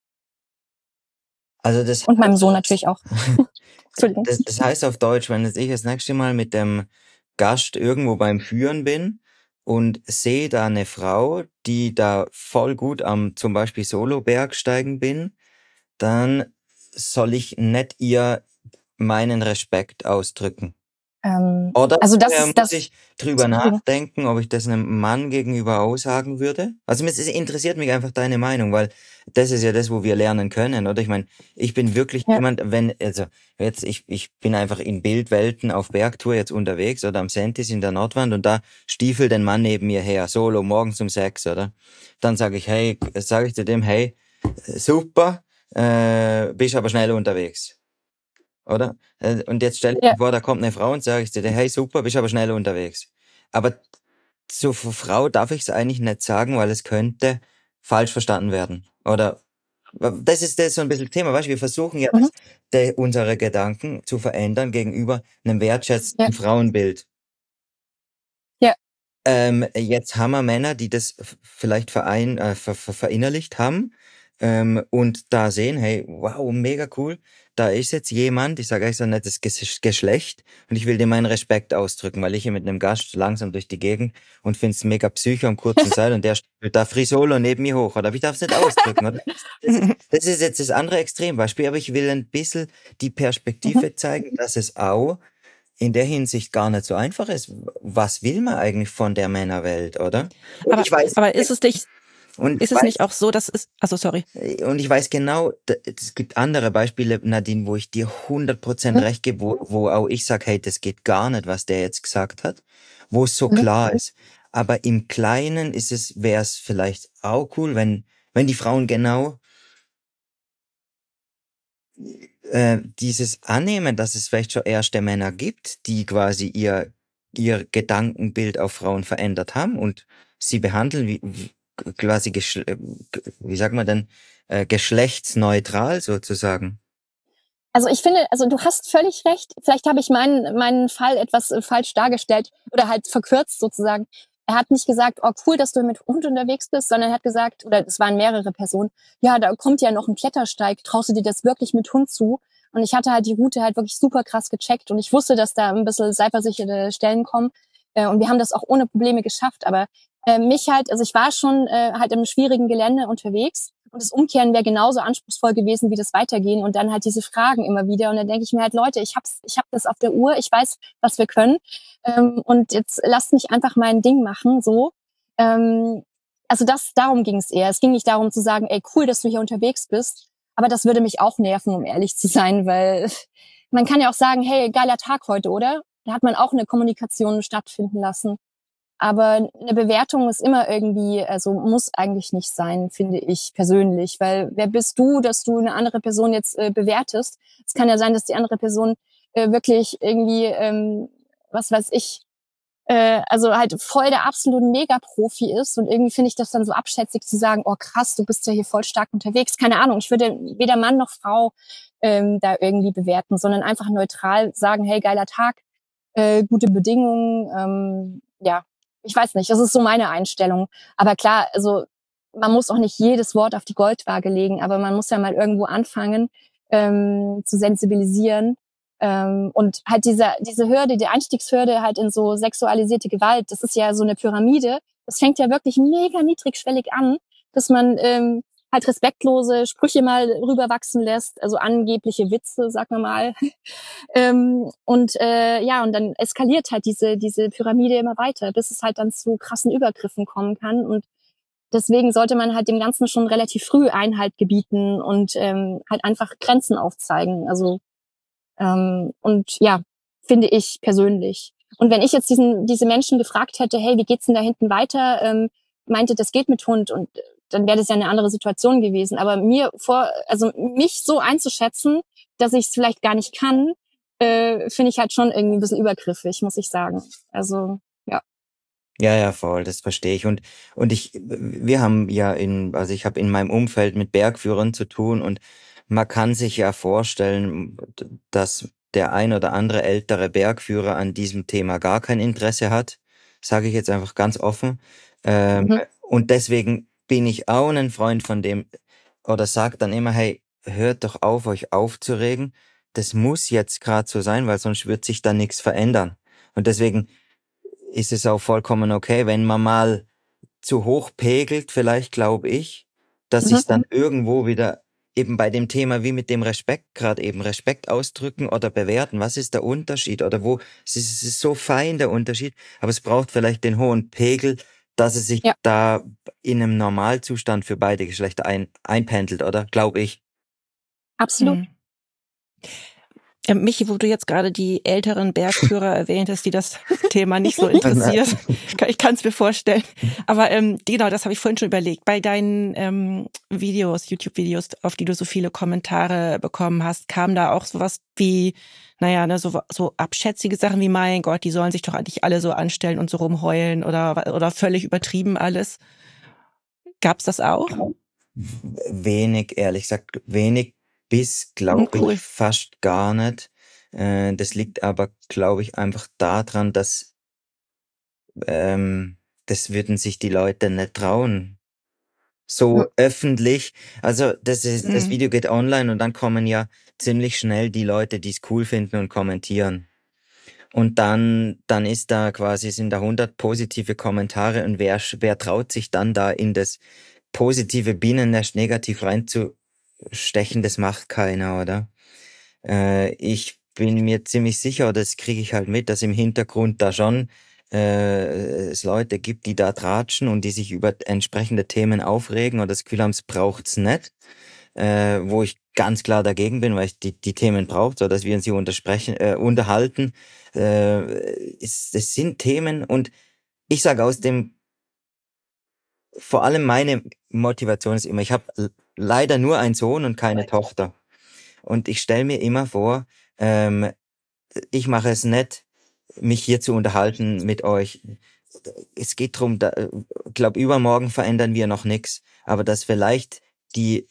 Also das und meinem Sohn natürlich auch. Entschuldigung. Das heißt auf Deutsch, wenn jetzt ich das nächste Mal mit dem Gast irgendwo beim Führen bin und sehe da eine Frau, die da voll gut am zum Beispiel Solo-Bergsteigen bin, dann soll ich nicht ihr meinen Respekt ausdrücken. Oder also muss ich drüber nachdenken, ob ich das einem Mann gegenüber aussagen würde? Also es interessiert mich einfach deine Meinung, weil das ist ja das, wo wir lernen können, oder? Ich meine, ich bin wirklich jemand, ich bin einfach in Bildwelten auf Bergtour jetzt unterwegs oder am Sentis in der Nordwand und da stiefelt ein Mann neben mir her, solo, morgens um 6, oder? Dann sage ich zu dem, hey, super, bist aber schnell unterwegs. Oder? Und jetzt stell dir vor, da kommt eine Frau und sage ich dir, hey super, bist aber schnell unterwegs. Aber zur Frau darf ich es eigentlich nicht sagen, weil es könnte falsch verstanden werden. Oder das ist so ein bisschen Thema, weißt du, wir versuchen ja unsere Gedanken zu verändern gegenüber einem wertschätzenden Frauenbild. Ja. Jetzt haben wir Männer, die das vielleicht verinnerlicht haben und da sehen, hey, wow, mega cool, da ist jetzt jemand, ich sage extra nicht das Geschlecht und ich will dir meinen Respekt ausdrücken, weil ich hier mit einem Gast langsam durch die Gegend und finde es mega psycho am kurzen Seil und der steht da frisolo neben mir hoch, oder? Aber ich darf es nicht ausdrücken, oder? Das ist jetzt das andere Extrembeispiel, aber ich will ein bisschen die Perspektive zeigen, dass es auch in der Hinsicht gar nicht so einfach ist. Was will man eigentlich von der Männerwelt, oder? Aber ist es nicht auch so, dass es, also sorry. Und ich weiß genau, es gibt andere Beispiele, Nadine, wo ich dir 100% recht gebe, wo auch ich sage, hey, das geht gar nicht, was der jetzt gesagt hat, wo es so klar ist. Aber im Kleinen wäre es vielleicht auch cool, wenn die Frauen genau dieses annehmen, dass es vielleicht schon erste Männer gibt, die quasi ihr Gedankenbild auf Frauen verändert haben und sie behandeln wie sagt man denn, geschlechtsneutral sozusagen. Also ich finde, du hast völlig recht. Vielleicht habe ich meinen Fall etwas falsch dargestellt oder halt verkürzt sozusagen. er hat nicht gesagt, oh cool, dass du mit Hund unterwegs bist, sondern er hat gesagt, oder es waren mehrere Personen, ja, da kommt ja noch ein Klettersteig, traust du dir das wirklich mit Hund zu? Und ich hatte halt die Route halt wirklich super krass gecheckt und ich wusste, dass da ein bisschen seilversicherte Stellen kommen. Und wir haben das auch ohne Probleme geschafft. Aber mich halt, also ich war schon halt im schwierigen Gelände unterwegs und das Umkehren wäre genauso anspruchsvoll gewesen wie das Weitergehen und dann halt diese Fragen immer wieder. Und dann denke ich mir halt, Leute, ich hab das auf der Uhr, ich weiß, was wir können. Und jetzt lasst mich einfach mein Ding machen, so. Also darum ging es eher. Es ging nicht darum zu sagen, ey, cool, dass du hier unterwegs bist. Aber das würde mich auch nerven, um ehrlich zu sein, weil man kann ja auch sagen, hey, geiler Tag heute, oder? Da hat man auch eine Kommunikation stattfinden lassen. Aber eine Bewertung ist immer irgendwie, also muss eigentlich nicht sein, finde ich persönlich. Weil wer bist du, dass du eine andere Person jetzt bewertest? Es kann ja sein, dass die andere Person wirklich irgendwie, was weiß ich, also halt voll der absolute Mega-Profi ist. Und irgendwie finde ich das dann so abschätzig zu sagen, oh krass, du bist ja hier voll stark unterwegs. Keine Ahnung, ich würde weder Mann noch Frau da irgendwie bewerten, sondern einfach neutral sagen, hey, geiler Tag, gute Bedingungen, ja, ich weiß nicht, das ist so meine Einstellung. Aber klar, also man muss auch nicht jedes Wort auf die Goldwaage legen, aber man muss ja mal irgendwo anfangen, zu sensibilisieren. Und halt diese Hürde, die Einstiegshürde halt in so sexualisierte Gewalt, das ist ja so eine Pyramide. Das fängt ja wirklich mega niedrigschwellig an, dass man halt respektlose Sprüche mal rüberwachsen lässt, also angebliche Witze, sagen wir mal. Und dann eskaliert halt diese Pyramide immer weiter, bis es halt dann zu krassen Übergriffen kommen kann. Und deswegen sollte man halt dem Ganzen schon relativ früh Einhalt gebieten und halt einfach Grenzen aufzeigen. Also und ja, finde ich persönlich. Und wenn ich jetzt diese Menschen gefragt hätte, hey, wie geht's denn da hinten weiter, meinte, das geht mit Hund und dann wäre das ja eine andere Situation gewesen. Aber mich so einzuschätzen, dass ich es vielleicht gar nicht kann, finde ich halt schon irgendwie ein bisschen übergriffig, muss ich sagen. Also, ja. Ja, voll, das verstehe ich. Und wir haben ja also ich habe in meinem Umfeld mit Bergführern zu tun und man kann sich ja vorstellen, dass der ein oder andere ältere Bergführer an diesem Thema gar kein Interesse hat, sage ich jetzt einfach ganz offen. Und deswegen bin ich auch ein Freund von dem, oder sag dann immer, hey, hört doch auf, euch aufzuregen. Das muss jetzt gerade so sein, weil sonst wird sich da nichts verändern. Und deswegen ist es auch vollkommen okay, wenn man mal zu hoch pegelt, vielleicht glaube ich, dass sich dann irgendwo wieder eben bei dem Thema wie mit dem Respekt, gerade eben Respekt ausdrücken oder bewerten. Was ist der Unterschied? Oder es ist so fein, der Unterschied, aber es braucht vielleicht den hohen Pegel, dass es sich da in einem Normalzustand für beide Geschlechter einpendelt, oder? Glaube ich. Absolut. Michi, wo du jetzt gerade die älteren Bergführer erwähntest, die das Thema nicht so interessiert. Ich kann es mir vorstellen. Aber genau, das habe ich vorhin schon überlegt. Bei deinen YouTube-Videos, auf die du so viele Kommentare bekommen hast, kam da auch sowas wie, so abschätzige Sachen wie, mein Gott, die sollen sich doch eigentlich alle so anstellen und so rumheulen oder völlig übertrieben alles. Gab's das auch? Wenig, ehrlich gesagt, wenig bis, glaube ich, fast gar nicht. Das liegt aber, glaube ich, einfach daran, dass das würden sich die Leute nicht trauen. So öffentlich. Also das Video geht online und dann kommen ja ziemlich schnell die Leute, die es cool finden und kommentieren. Und dann ist da quasi, sind da 100 positive Kommentare und wer traut sich dann da in das positive Bienennest negativ reinzustechen, das macht keiner, oder? Ich bin mir ziemlich sicher, oder das kriege ich halt mit, dass im Hintergrund da schon es Leute gibt, die da tratschen und die sich über entsprechende Themen aufregen oder das Gefühl haben, es braucht's nicht. Wo ich ganz klar dagegen bin, weil ich die Themen braucht, so dass wir uns hier unterhalten. Es sind Themen und ich sage vor allem meine Motivation ist immer, ich habe leider nur einen Sohn und keine Tochter. Und ich stelle mir immer vor, ich mache es nicht, mich hier zu unterhalten mit euch. Es geht drum, ich glaube, übermorgen verändern wir noch nichts, aber dass vielleicht die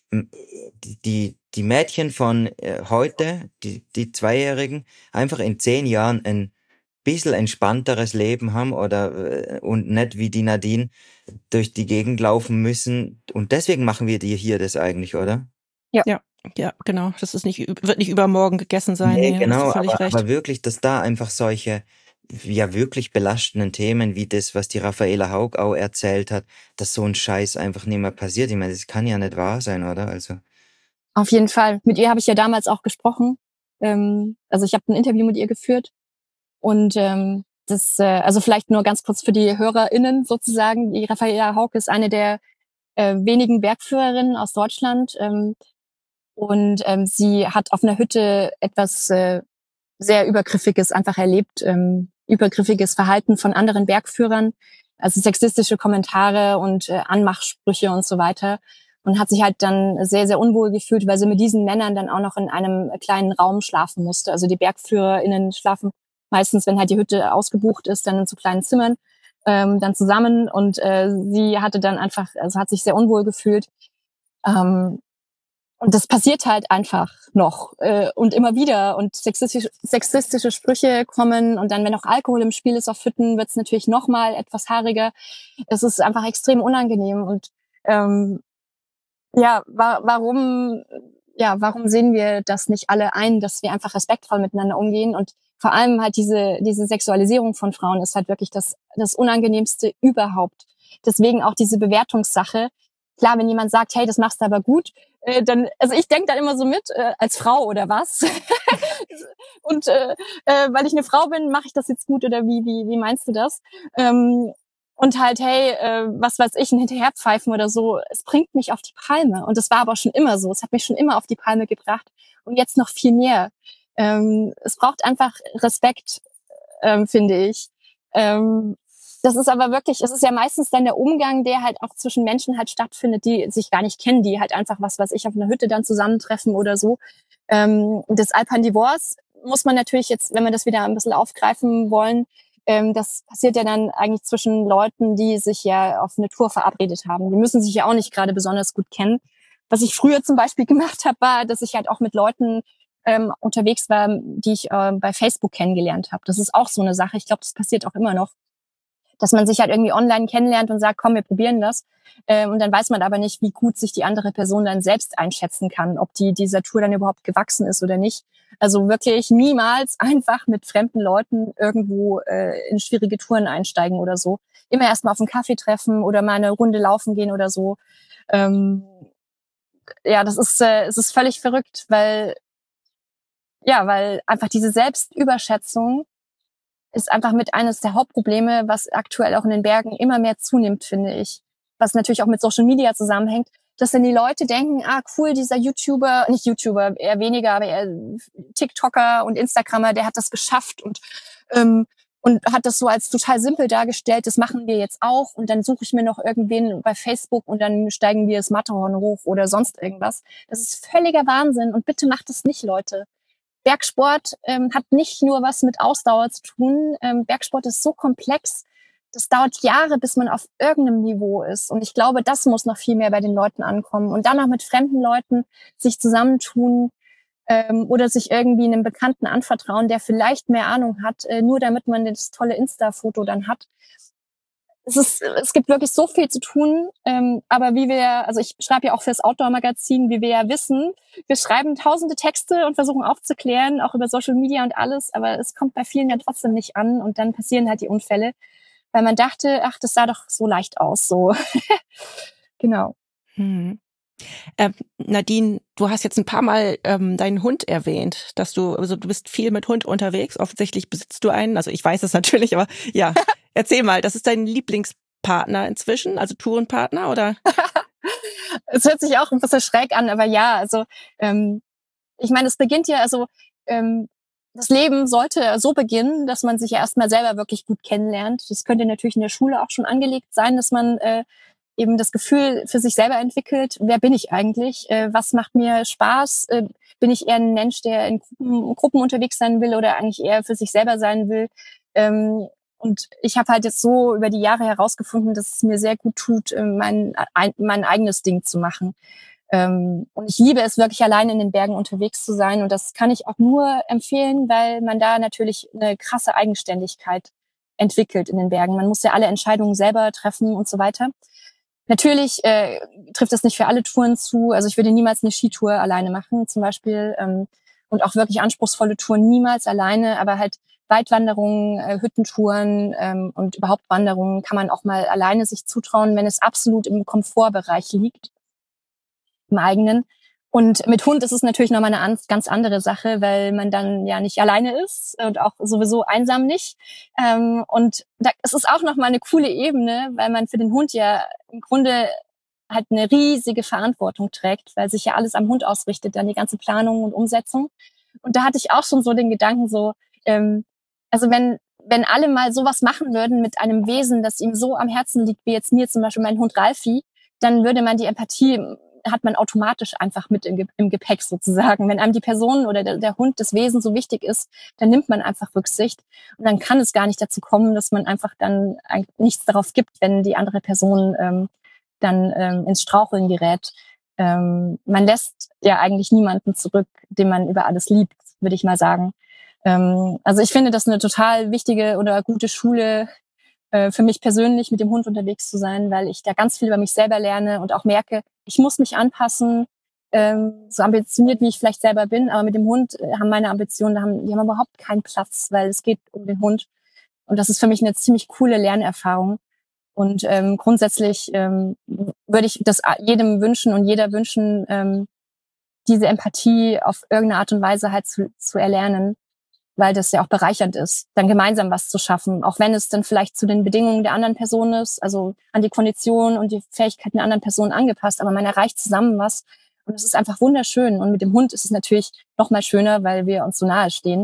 Mädchen von heute, die Zweijährigen, einfach in 10 Jahren ein bisschen entspannteres Leben haben oder und nicht wie die Nadine durch die Gegend laufen müssen. Und deswegen machen wir dir hier das eigentlich, oder? Ja, ja, genau. Das ist wird nicht übermorgen gegessen sein. Nee, Nee, hast du genau, völlig recht. aber wirklich, dass da einfach solche ja wirklich belastenden Themen wie das, was die Raffaela Haug auch erzählt hat, dass so ein Scheiß einfach nicht mehr passiert. Ich meine, das kann ja nicht wahr sein, oder? Also. Auf jeden Fall. Mit ihr habe ich ja damals auch gesprochen. Also ich habe ein Interview mit ihr geführt und also vielleicht nur ganz kurz für die HörerInnen sozusagen. Die Raffaela Haug ist eine der wenigen Bergführerinnen aus Deutschland und sie hat auf einer Hütte etwas sehr Übergriffiges einfach erlebt, übergriffiges Verhalten von anderen Bergführern, also sexistische Kommentare und Anmachsprüche und so weiter. Und hat sich halt dann sehr, sehr unwohl gefühlt, weil sie mit diesen Männern dann auch noch in einem kleinen Raum schlafen musste. Also die BergführerInnen schlafen meistens, wenn halt die Hütte ausgebucht ist, dann in so kleinen Zimmern dann zusammen. Und sie hatte dann einfach, also hat sich sehr unwohl gefühlt. Und das passiert halt einfach noch und immer wieder. Und sexistische Sprüche kommen. Und dann, wenn auch Alkohol im Spiel ist auf Hütten, wird es natürlich noch mal etwas haariger. Es ist einfach extrem unangenehm. Und warum sehen wir das nicht alle ein, dass wir einfach respektvoll miteinander umgehen? Und vor allem halt diese Sexualisierung von Frauen ist halt wirklich das Unangenehmste überhaupt. Deswegen auch diese Bewertungssache. Klar, wenn jemand sagt, hey, das machst du aber gut, dann, also ich denke dann immer so mit, als Frau oder was? Und weil ich eine Frau bin, mache ich das jetzt gut oder wie meinst du das? Und halt, hey, was weiß ich, ein Hinterherpfeifen oder so, es bringt mich auf die Palme. Und das war aber schon immer so. Es hat mich schon immer auf die Palme gebracht. Und jetzt noch viel mehr. Es braucht einfach Respekt, finde ich. Das ist aber wirklich, es ist ja meistens dann der Umgang, der halt auch zwischen Menschen halt stattfindet, die sich gar nicht kennen, die halt einfach, was weiß ich, auf einer Hütte dann zusammentreffen oder so. Das Alpine Divorce muss man natürlich jetzt, wenn wir das wieder ein bisschen aufgreifen wollen, das passiert ja dann eigentlich zwischen Leuten, die sich ja auf eine Tour verabredet haben. Die müssen sich ja auch nicht gerade besonders gut kennen. Was ich früher zum Beispiel gemacht habe, war, dass ich halt auch mit Leuten unterwegs war, die ich bei Facebook kennengelernt habe. Das ist auch so eine Sache. Ich glaube, das passiert auch immer noch, dass man sich halt irgendwie online kennenlernt und sagt, komm, wir probieren das. Und dann weiß man aber nicht, wie gut sich die andere Person dann selbst einschätzen kann, ob dieser Tour dann überhaupt gewachsen ist oder nicht. Also wirklich niemals einfach mit fremden Leuten irgendwo in schwierige Touren einsteigen oder so. Immer erstmal auf einen Kaffee treffen oder mal eine Runde laufen gehen oder so. Es ist völlig verrückt, weil einfach diese Selbstüberschätzung ist einfach mit eines der Hauptprobleme, was aktuell auch in den Bergen immer mehr zunimmt, finde ich. Was natürlich auch mit Social Media zusammenhängt, dass dann die Leute denken, cool, dieser YouTuber, nicht YouTuber, eher weniger, aber eher TikToker und Instagrammer, der hat das geschafft und hat das so als total simpel dargestellt, das machen wir jetzt auch und dann suche ich mir noch irgendwen bei Facebook und dann steigen wir das Matterhorn hoch oder sonst irgendwas. Das ist völliger Wahnsinn und bitte macht das nicht, Leute. Bergsport hat nicht nur was mit Ausdauer zu tun. Bergsport ist so komplex, das dauert Jahre, bis man auf irgendeinem Niveau ist. Und ich glaube, das muss noch viel mehr bei den Leuten ankommen. Und dann noch mit fremden Leuten sich zusammentun oder sich irgendwie einem Bekannten anvertrauen, der vielleicht mehr Ahnung hat, nur damit man das tolle Insta-Foto dann hat. Es gibt wirklich so viel zu tun, aber also ich schreibe ja auch fürs Outdoor-Magazin, wie wir ja wissen, wir schreiben tausende Texte und versuchen aufzuklären, auch über Social Media und alles, aber es kommt bei vielen ja trotzdem nicht an und dann passieren halt die Unfälle, weil man dachte, ach, das sah doch so leicht aus, so. Genau. Nadine, du hast jetzt ein paar Mal deinen Hund erwähnt, also du bist viel mit Hund unterwegs, offensichtlich besitzt du einen, also ich weiß es natürlich, aber ja, erzähl mal, das ist dein Lieblingspartner inzwischen, also Tourenpartner, oder? Es hört sich auch ein bisschen schräg an, aber ja, also ich meine, es beginnt ja, also das Leben sollte so beginnen, dass man sich ja erstmal selber wirklich gut kennenlernt. Das könnte natürlich in der Schule auch schon angelegt sein, dass man eben das Gefühl für sich selber entwickelt, wer bin ich eigentlich, was macht mir Spaß, bin ich eher ein Mensch, der in Gruppen unterwegs sein will oder eigentlich eher für sich selber sein will. Und ich habe halt jetzt so über die Jahre herausgefunden, dass es mir sehr gut tut, mein eigenes Ding zu machen. Und ich liebe es wirklich, alleine in den Bergen unterwegs zu sein. Und das kann ich auch nur empfehlen, weil man da natürlich eine krasse Eigenständigkeit entwickelt in den Bergen. Man muss ja alle Entscheidungen selber treffen und so weiter. Natürlich trifft das nicht für alle Touren zu. Also ich würde niemals eine Skitour alleine machen, zum Beispiel. Und auch wirklich anspruchsvolle Touren niemals alleine. Aber halt Weitwanderungen, Hüttentouren und überhaupt Wanderungen kann man auch mal alleine sich zutrauen, wenn es absolut im Komfortbereich liegt, im eigenen. Und mit Hund ist es natürlich nochmal eine ganz andere Sache, weil man dann ja nicht alleine ist und auch sowieso einsam nicht. Und es ist auch nochmal eine coole Ebene, weil man für den Hund ja im Grunde halt eine riesige Verantwortung trägt, weil sich ja alles am Hund ausrichtet, dann die ganze Planung und Umsetzung. Und da hatte ich auch schon so den Gedanken so, also wenn alle mal sowas machen würden mit einem Wesen, das ihm so am Herzen liegt, wie jetzt mir zum Beispiel mein Hund Ralfi, dann würde man die Empathie hat man automatisch einfach mit im Gepäck sozusagen. Wenn einem die Person oder der Hund, das Wesen so wichtig ist, dann nimmt man einfach Rücksicht. Und dann kann es gar nicht dazu kommen, dass man einfach dann nichts darauf gibt, wenn die andere Person dann ins Straucheln gerät. Man lässt ja eigentlich niemanden zurück, den man über alles liebt, würde ich mal sagen. Also ich finde das eine total wichtige oder gute Schule für mich persönlich, mit dem Hund unterwegs zu sein, weil ich da ganz viel über mich selber lerne und auch merke, ich muss mich anpassen, so ambitioniert, wie ich vielleicht selber bin, aber mit dem Hund haben meine Ambitionen, die haben überhaupt keinen Platz, weil es geht um den Hund. Und das ist für mich eine ziemlich coole Lernerfahrung. Und grundsätzlich würde ich das jedem wünschen und jeder wünschen, diese Empathie auf irgendeine Art und Weise halt zu erlernen, weil das ja auch bereichernd ist, dann gemeinsam was zu schaffen, auch wenn es dann vielleicht zu den Bedingungen der anderen Person ist, also an die Kondition und die Fähigkeiten der anderen Person angepasst, aber man erreicht zusammen was und es ist einfach wunderschön. Und mit dem Hund ist es natürlich noch mal schöner, weil wir uns so nahe stehen.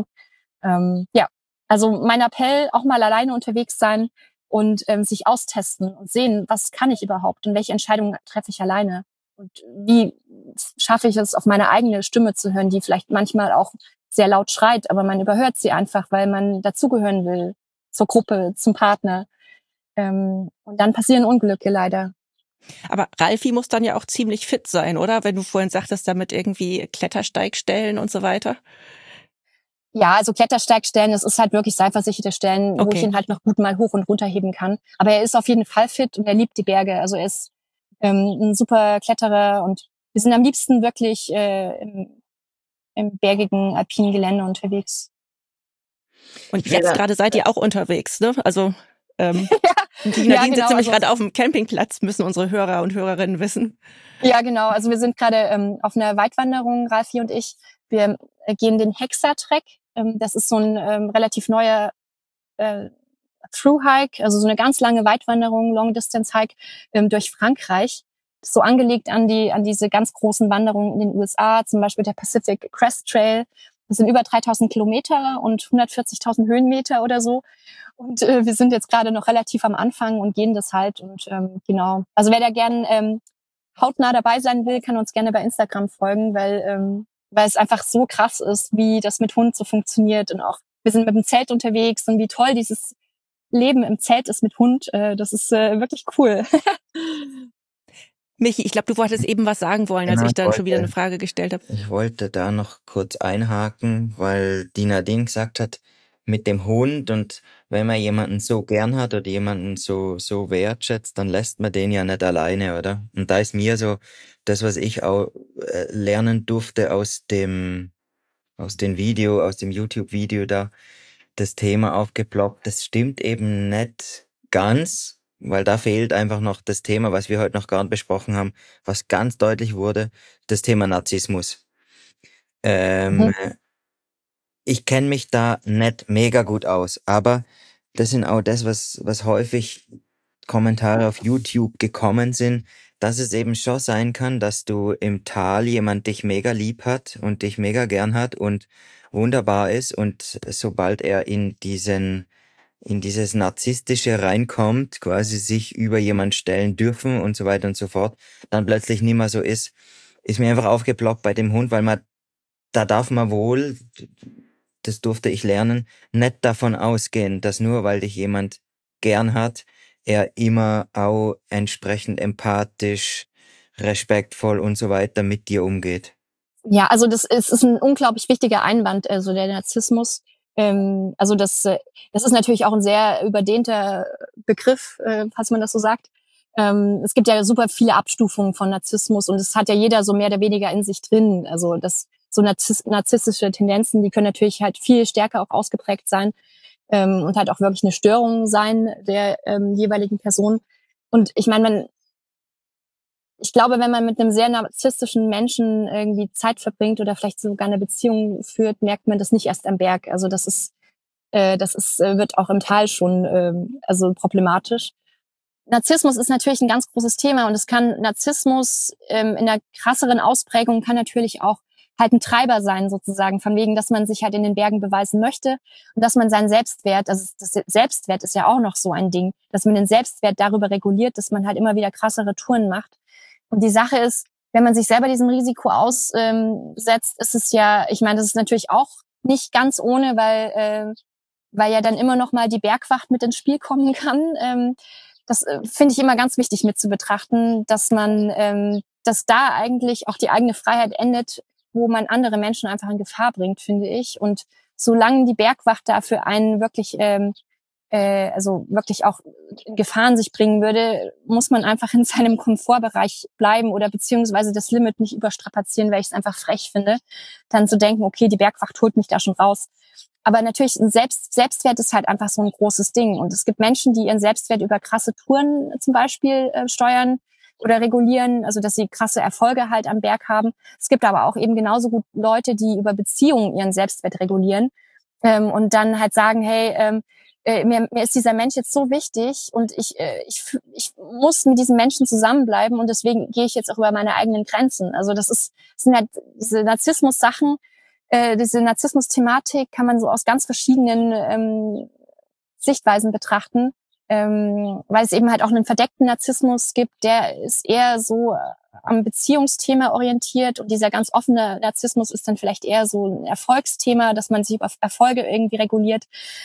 Ja, also mein Appell, auch mal alleine unterwegs sein und sich austesten und sehen, was kann ich überhaupt und welche Entscheidungen treffe ich alleine und wie schaffe ich es, auf meine eigene Stimme zu hören, die vielleicht manchmal auch sehr laut schreit, aber man überhört sie einfach, weil man dazugehören will, zur Gruppe, zum Partner. Und dann passieren Unglücke leider. Aber Ralfi muss dann ja auch ziemlich fit sein, oder? Wenn du vorhin sagtest, damit irgendwie Klettersteigstellen und so weiter. Ja, also Klettersteigstellen, das ist halt wirklich seilversicherte Stellen, wo ich ihn halt noch gut mal hoch und runter heben kann. Aber er ist auf jeden Fall fit und er liebt die Berge. Also er ist ein super Kletterer und wir sind am liebsten wirklich im bergigen, alpinen Gelände unterwegs. Und jetzt gerade seid ihr auch unterwegs, ne? Also die Nadine ja, genau, sitzt nämlich also, gerade auf dem Campingplatz, müssen unsere Hörer und Hörerinnen wissen. Ja, genau. Also wir sind gerade auf einer Weitwanderung, Ralfi und ich. Wir gehen den Hexa-Trek. Das ist so ein relativ neuer Thru-Hike, also so eine ganz lange Weitwanderung, Long-Distance-Hike durch Frankreich. So angelegt an diese ganz großen Wanderungen in den USA, zum Beispiel der Pacific Crest Trail. Das sind über 3000 Kilometer und 140.000 Höhenmeter oder so. Und wir sind jetzt gerade noch relativ am Anfang und gehen das halt. Und genau, also wer da gern hautnah dabei sein will, kann uns gerne bei Instagram folgen, weil es einfach so krass ist, wie das mit Hund so funktioniert. Und auch wir sind mit dem Zelt unterwegs und wie toll dieses Leben im Zelt ist mit Hund. Das ist wirklich cool. Michi, ich glaube, du wolltest eben was sagen wollen, als ich dann schon wieder eine Frage gestellt habe. Ich wollte da noch kurz einhaken, weil die Nadine gesagt hat, mit dem Hund, und wenn man jemanden so gern hat oder jemanden so wertschätzt, dann lässt man den ja nicht alleine, oder? Und da ist mir so das, was ich auch lernen durfte aus dem YouTube-Video da, das Thema aufgeploppt. Das stimmt eben nicht ganz, weil da fehlt einfach noch das Thema, was wir heute noch gar nicht besprochen haben, was ganz deutlich wurde, das Thema Narzissmus. Ich kenne mich da nicht mega gut aus, aber das sind auch das, was häufig Kommentare auf YouTube gekommen sind, dass es eben schon sein kann, dass du im Tal jemand dich mega lieb hat und dich mega gern hat und wunderbar ist, und sobald er in dieses Narzisstische reinkommt, quasi sich über jemand stellen dürfen und so weiter und so fort, dann plötzlich nicht mehr so ist mir einfach aufgeploppt bei dem Hund, weil da darf man wohl, das durfte ich lernen, nicht davon ausgehen, dass nur weil dich jemand gern hat, er immer auch entsprechend empathisch, respektvoll und so weiter mit dir umgeht. Ja, also das ist ein unglaublich wichtiger Einwand, also der Narzissmus. Also das ist natürlich auch ein sehr überdehnter Begriff, falls man das so sagt. Es gibt ja super viele Abstufungen von Narzissmus und es hat ja jeder so mehr oder weniger in sich drin. Also das so narzisstische Tendenzen, die können natürlich halt viel stärker auch ausgeprägt sein und halt auch wirklich eine Störung sein der jeweiligen Person. Und ich meine, ich glaube, wenn man mit einem sehr narzisstischen Menschen irgendwie Zeit verbringt oder vielleicht sogar eine Beziehung führt, merkt man das nicht erst am Berg. Also wird auch im Tal schon also problematisch. Narzissmus ist natürlich ein ganz großes Thema und Narzissmus in einer krasseren Ausprägung kann natürlich auch halt ein Treiber sein sozusagen, von wegen, dass man sich halt in den Bergen beweisen möchte und dass man seinen Selbstwert, also das Selbstwert ist ja auch noch so ein Ding, dass man den Selbstwert darüber reguliert, dass man halt immer wieder krassere Touren macht. Und die Sache ist, wenn man sich selber diesem Risiko aussetzt, ist es ja, ich meine, das ist natürlich auch nicht ganz ohne, weil ja dann immer noch mal die Bergwacht mit ins Spiel kommen kann. Das finde ich immer ganz wichtig mit zu betrachten, dass da eigentlich auch die eigene Freiheit endet, wo man andere Menschen einfach in Gefahr bringt, finde ich. Und solange die Bergwacht da für einen wirklich also wirklich auch in Gefahren sich bringen würde, muss man einfach in seinem Komfortbereich bleiben oder beziehungsweise das Limit nicht überstrapazieren, weil ich es einfach frech finde, dann zu denken, okay, die Bergwacht holt mich da schon raus. Aber natürlich, Selbstwert ist halt einfach so ein großes Ding. Und es gibt Menschen, die ihren Selbstwert über krasse Touren zum Beispiel steuern oder regulieren, also dass sie krasse Erfolge halt am Berg haben. Es gibt aber auch eben genauso gut Leute, die über Beziehungen ihren Selbstwert regulieren und dann halt sagen, hey, mir ist dieser Mensch jetzt so wichtig und ich muss mit diesem Menschen zusammenbleiben und deswegen gehe ich jetzt auch über meine eigenen Grenzen. Also das sind halt diese Narzissmus-Sachen, diese Narzissmus-Thematik kann man so aus ganz verschiedenen Sichtweisen betrachten, weil es eben halt auch einen verdeckten Narzissmus gibt, der ist eher so am Beziehungsthema orientiert und dieser ganz offene Narzissmus ist dann vielleicht eher so ein Erfolgsthema, dass man sich über Erfolge irgendwie reguliert.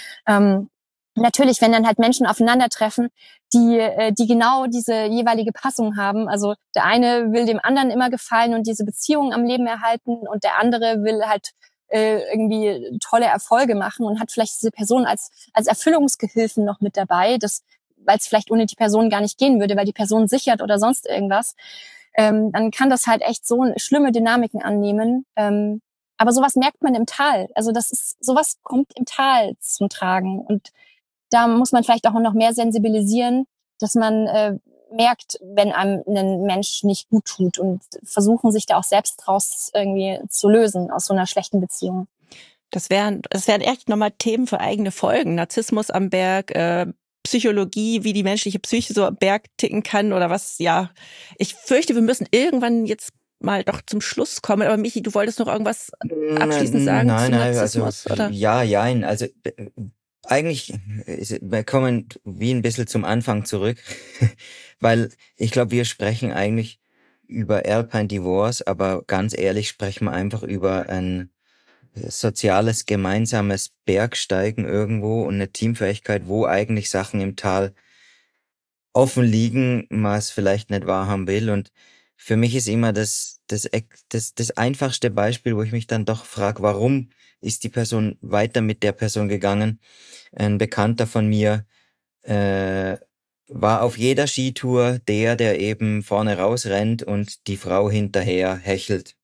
Natürlich, wenn dann halt Menschen aufeinandertreffen, die genau diese jeweilige Passung haben. Also der eine will dem anderen immer gefallen und diese Beziehung am Leben erhalten und der andere will halt irgendwie tolle Erfolge machen und hat vielleicht diese Person als Erfüllungsgehilfen noch mit dabei, weil es vielleicht ohne die Person gar nicht gehen würde, weil die Person sichert oder sonst irgendwas. Dann kann das halt echt so schlimme Dynamiken annehmen. Aber sowas merkt man im Tal. Also sowas kommt im Tal zum Tragen und da muss man vielleicht auch noch mehr sensibilisieren, dass man merkt, wenn einem ein Mensch nicht gut tut und versuchen, sich da auch selbst draus irgendwie zu lösen aus so einer schlechten Beziehung. Das wären echt nochmal Themen für eigene Folgen. Narzissmus am Berg, Psychologie, wie die menschliche Psyche so am Berg ticken kann oder was, ja. Ich fürchte, wir müssen irgendwann jetzt mal doch zum Schluss kommen. Aber Michi, du wolltest noch irgendwas abschließend sagen zu Narzissmus, also, oder? Ja, also eigentlich, wir kommen wie ein bisschen zum Anfang zurück, weil ich glaube, wir sprechen eigentlich über Alpine Divorce, aber ganz ehrlich sprechen wir einfach über ein soziales, gemeinsames Bergsteigen irgendwo und eine Teamfähigkeit, wo eigentlich Sachen im Tal offen liegen, man es vielleicht nicht wahrhaben will. Und für mich ist immer das einfachste Beispiel, wo ich mich dann doch frage, warum ist die Person weiter mit der Person gegangen? Ein Bekannter von mir war auf jeder Skitour der eben vorne rausrennt und die Frau hinterher hechelt.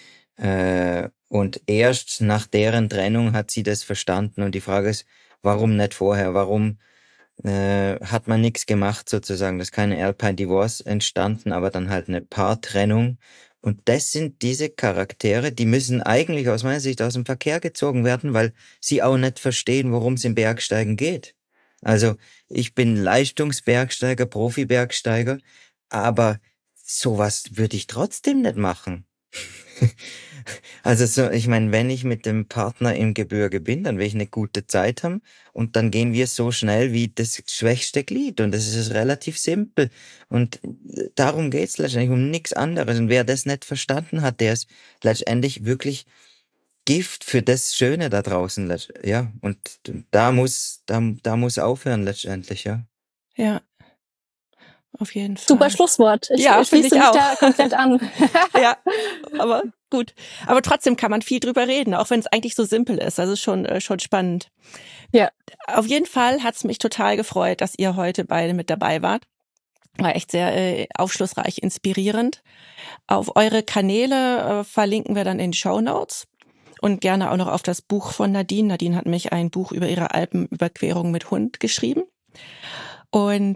Und erst nach deren Trennung hat sie das verstanden. Und die Frage ist, warum nicht vorher? Warum hat man nichts gemacht sozusagen? Da ist keine Alpine Divorce entstanden, aber dann halt eine Paartrennung. Und das sind diese Charaktere, die müssen eigentlich aus meiner Sicht aus dem Verkehr gezogen werden, weil sie auch nicht verstehen, worum es im Bergsteigen geht. Also ich bin Leistungsbergsteiger, Profi-Bergsteiger, aber sowas würde ich trotzdem nicht machen. Also so, ich meine, wenn ich mit dem Partner im Gebirge bin, dann will ich eine gute Zeit haben und dann gehen wir so schnell wie das schwächste Glied und das ist relativ simpel und darum geht's letztendlich um nichts anderes und wer das nicht verstanden hat, der ist letztendlich wirklich Gift für das Schöne da draußen, ja, und da muss aufhören letztendlich, ja. Ja. auf jeden Fall. Super Schlusswort. Ich schließe mich da komplett an. Ja, aber gut. Aber trotzdem kann man viel drüber reden, auch wenn es eigentlich so simpel ist. Also schon spannend. Ja. Auf jeden Fall hat es mich total gefreut, dass ihr heute beide mit dabei wart. War echt sehr aufschlussreich, inspirierend. Auf eure Kanäle verlinken wir dann in den Shownotes und gerne auch noch auf das Buch von Nadine. Nadine hat nämlich ein Buch über ihre Alpenüberquerung mit Hund geschrieben. Und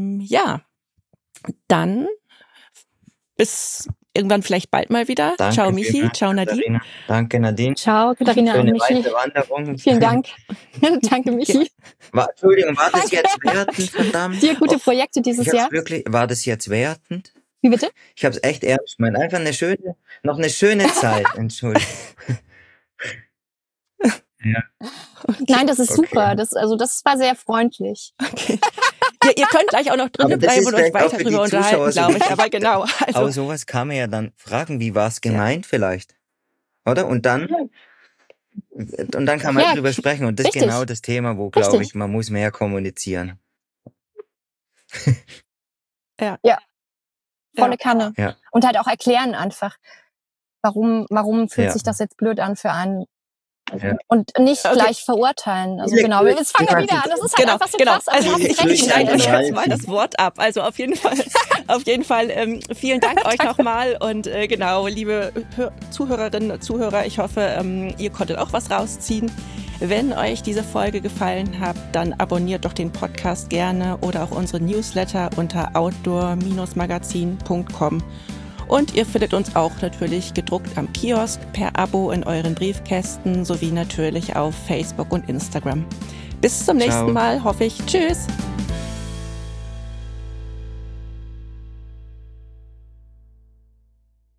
dann bis irgendwann vielleicht bald mal wieder. Danke Ciao Michi, vielmals, ciao Nadine. Katharina. Danke Nadine. Ciao Katharina und Schöne Michi. weitere Wanderung. Vielen Dank. Danke Michi. Entschuldigung, war das jetzt wertend, verdammt? Dir gute Projekte dieses Jahr? War das jetzt wertend? Wie bitte? Ich habe es echt ernst gemeint. Einfach noch eine schöne Zeit, Entschuldigung. Ja. Okay. Nein, das ist super. Das war sehr freundlich. Okay. Ihr könnt gleich auch noch drinnen bleiben und euch weiter drüber unterhalten, glaube ich. Aber genau. Aber sowas kann man ja dann fragen, wie war es gemeint vielleicht? Oder? Und dann kann man drüber sprechen. Und das ist genau das Thema, wo, glaube ich, man muss mehr kommunizieren. Ja. Volle Kanne. Ja. Und halt auch erklären einfach, warum fühlt sich das jetzt blöd an für einen. Und nicht gleich verurteilen. Also genau, jetzt fangen wir wieder an. Das ist halt einfach so krass. Also ich schneide euch jetzt mal das Wort ab. Also auf jeden Fall vielen Dank euch nochmal und liebe Zuhörerinnen und Zuhörer, ich hoffe, ihr konntet auch was rausziehen. Wenn euch diese Folge gefallen hat, dann abonniert doch den Podcast gerne oder auch unsere Newsletter unter outdoor-magazin.com. Und ihr findet uns auch natürlich gedruckt am Kiosk, per Abo in euren Briefkästen sowie natürlich auf Facebook und Instagram. Bis zum nächsten Mal, hoffe ich. Tschüss!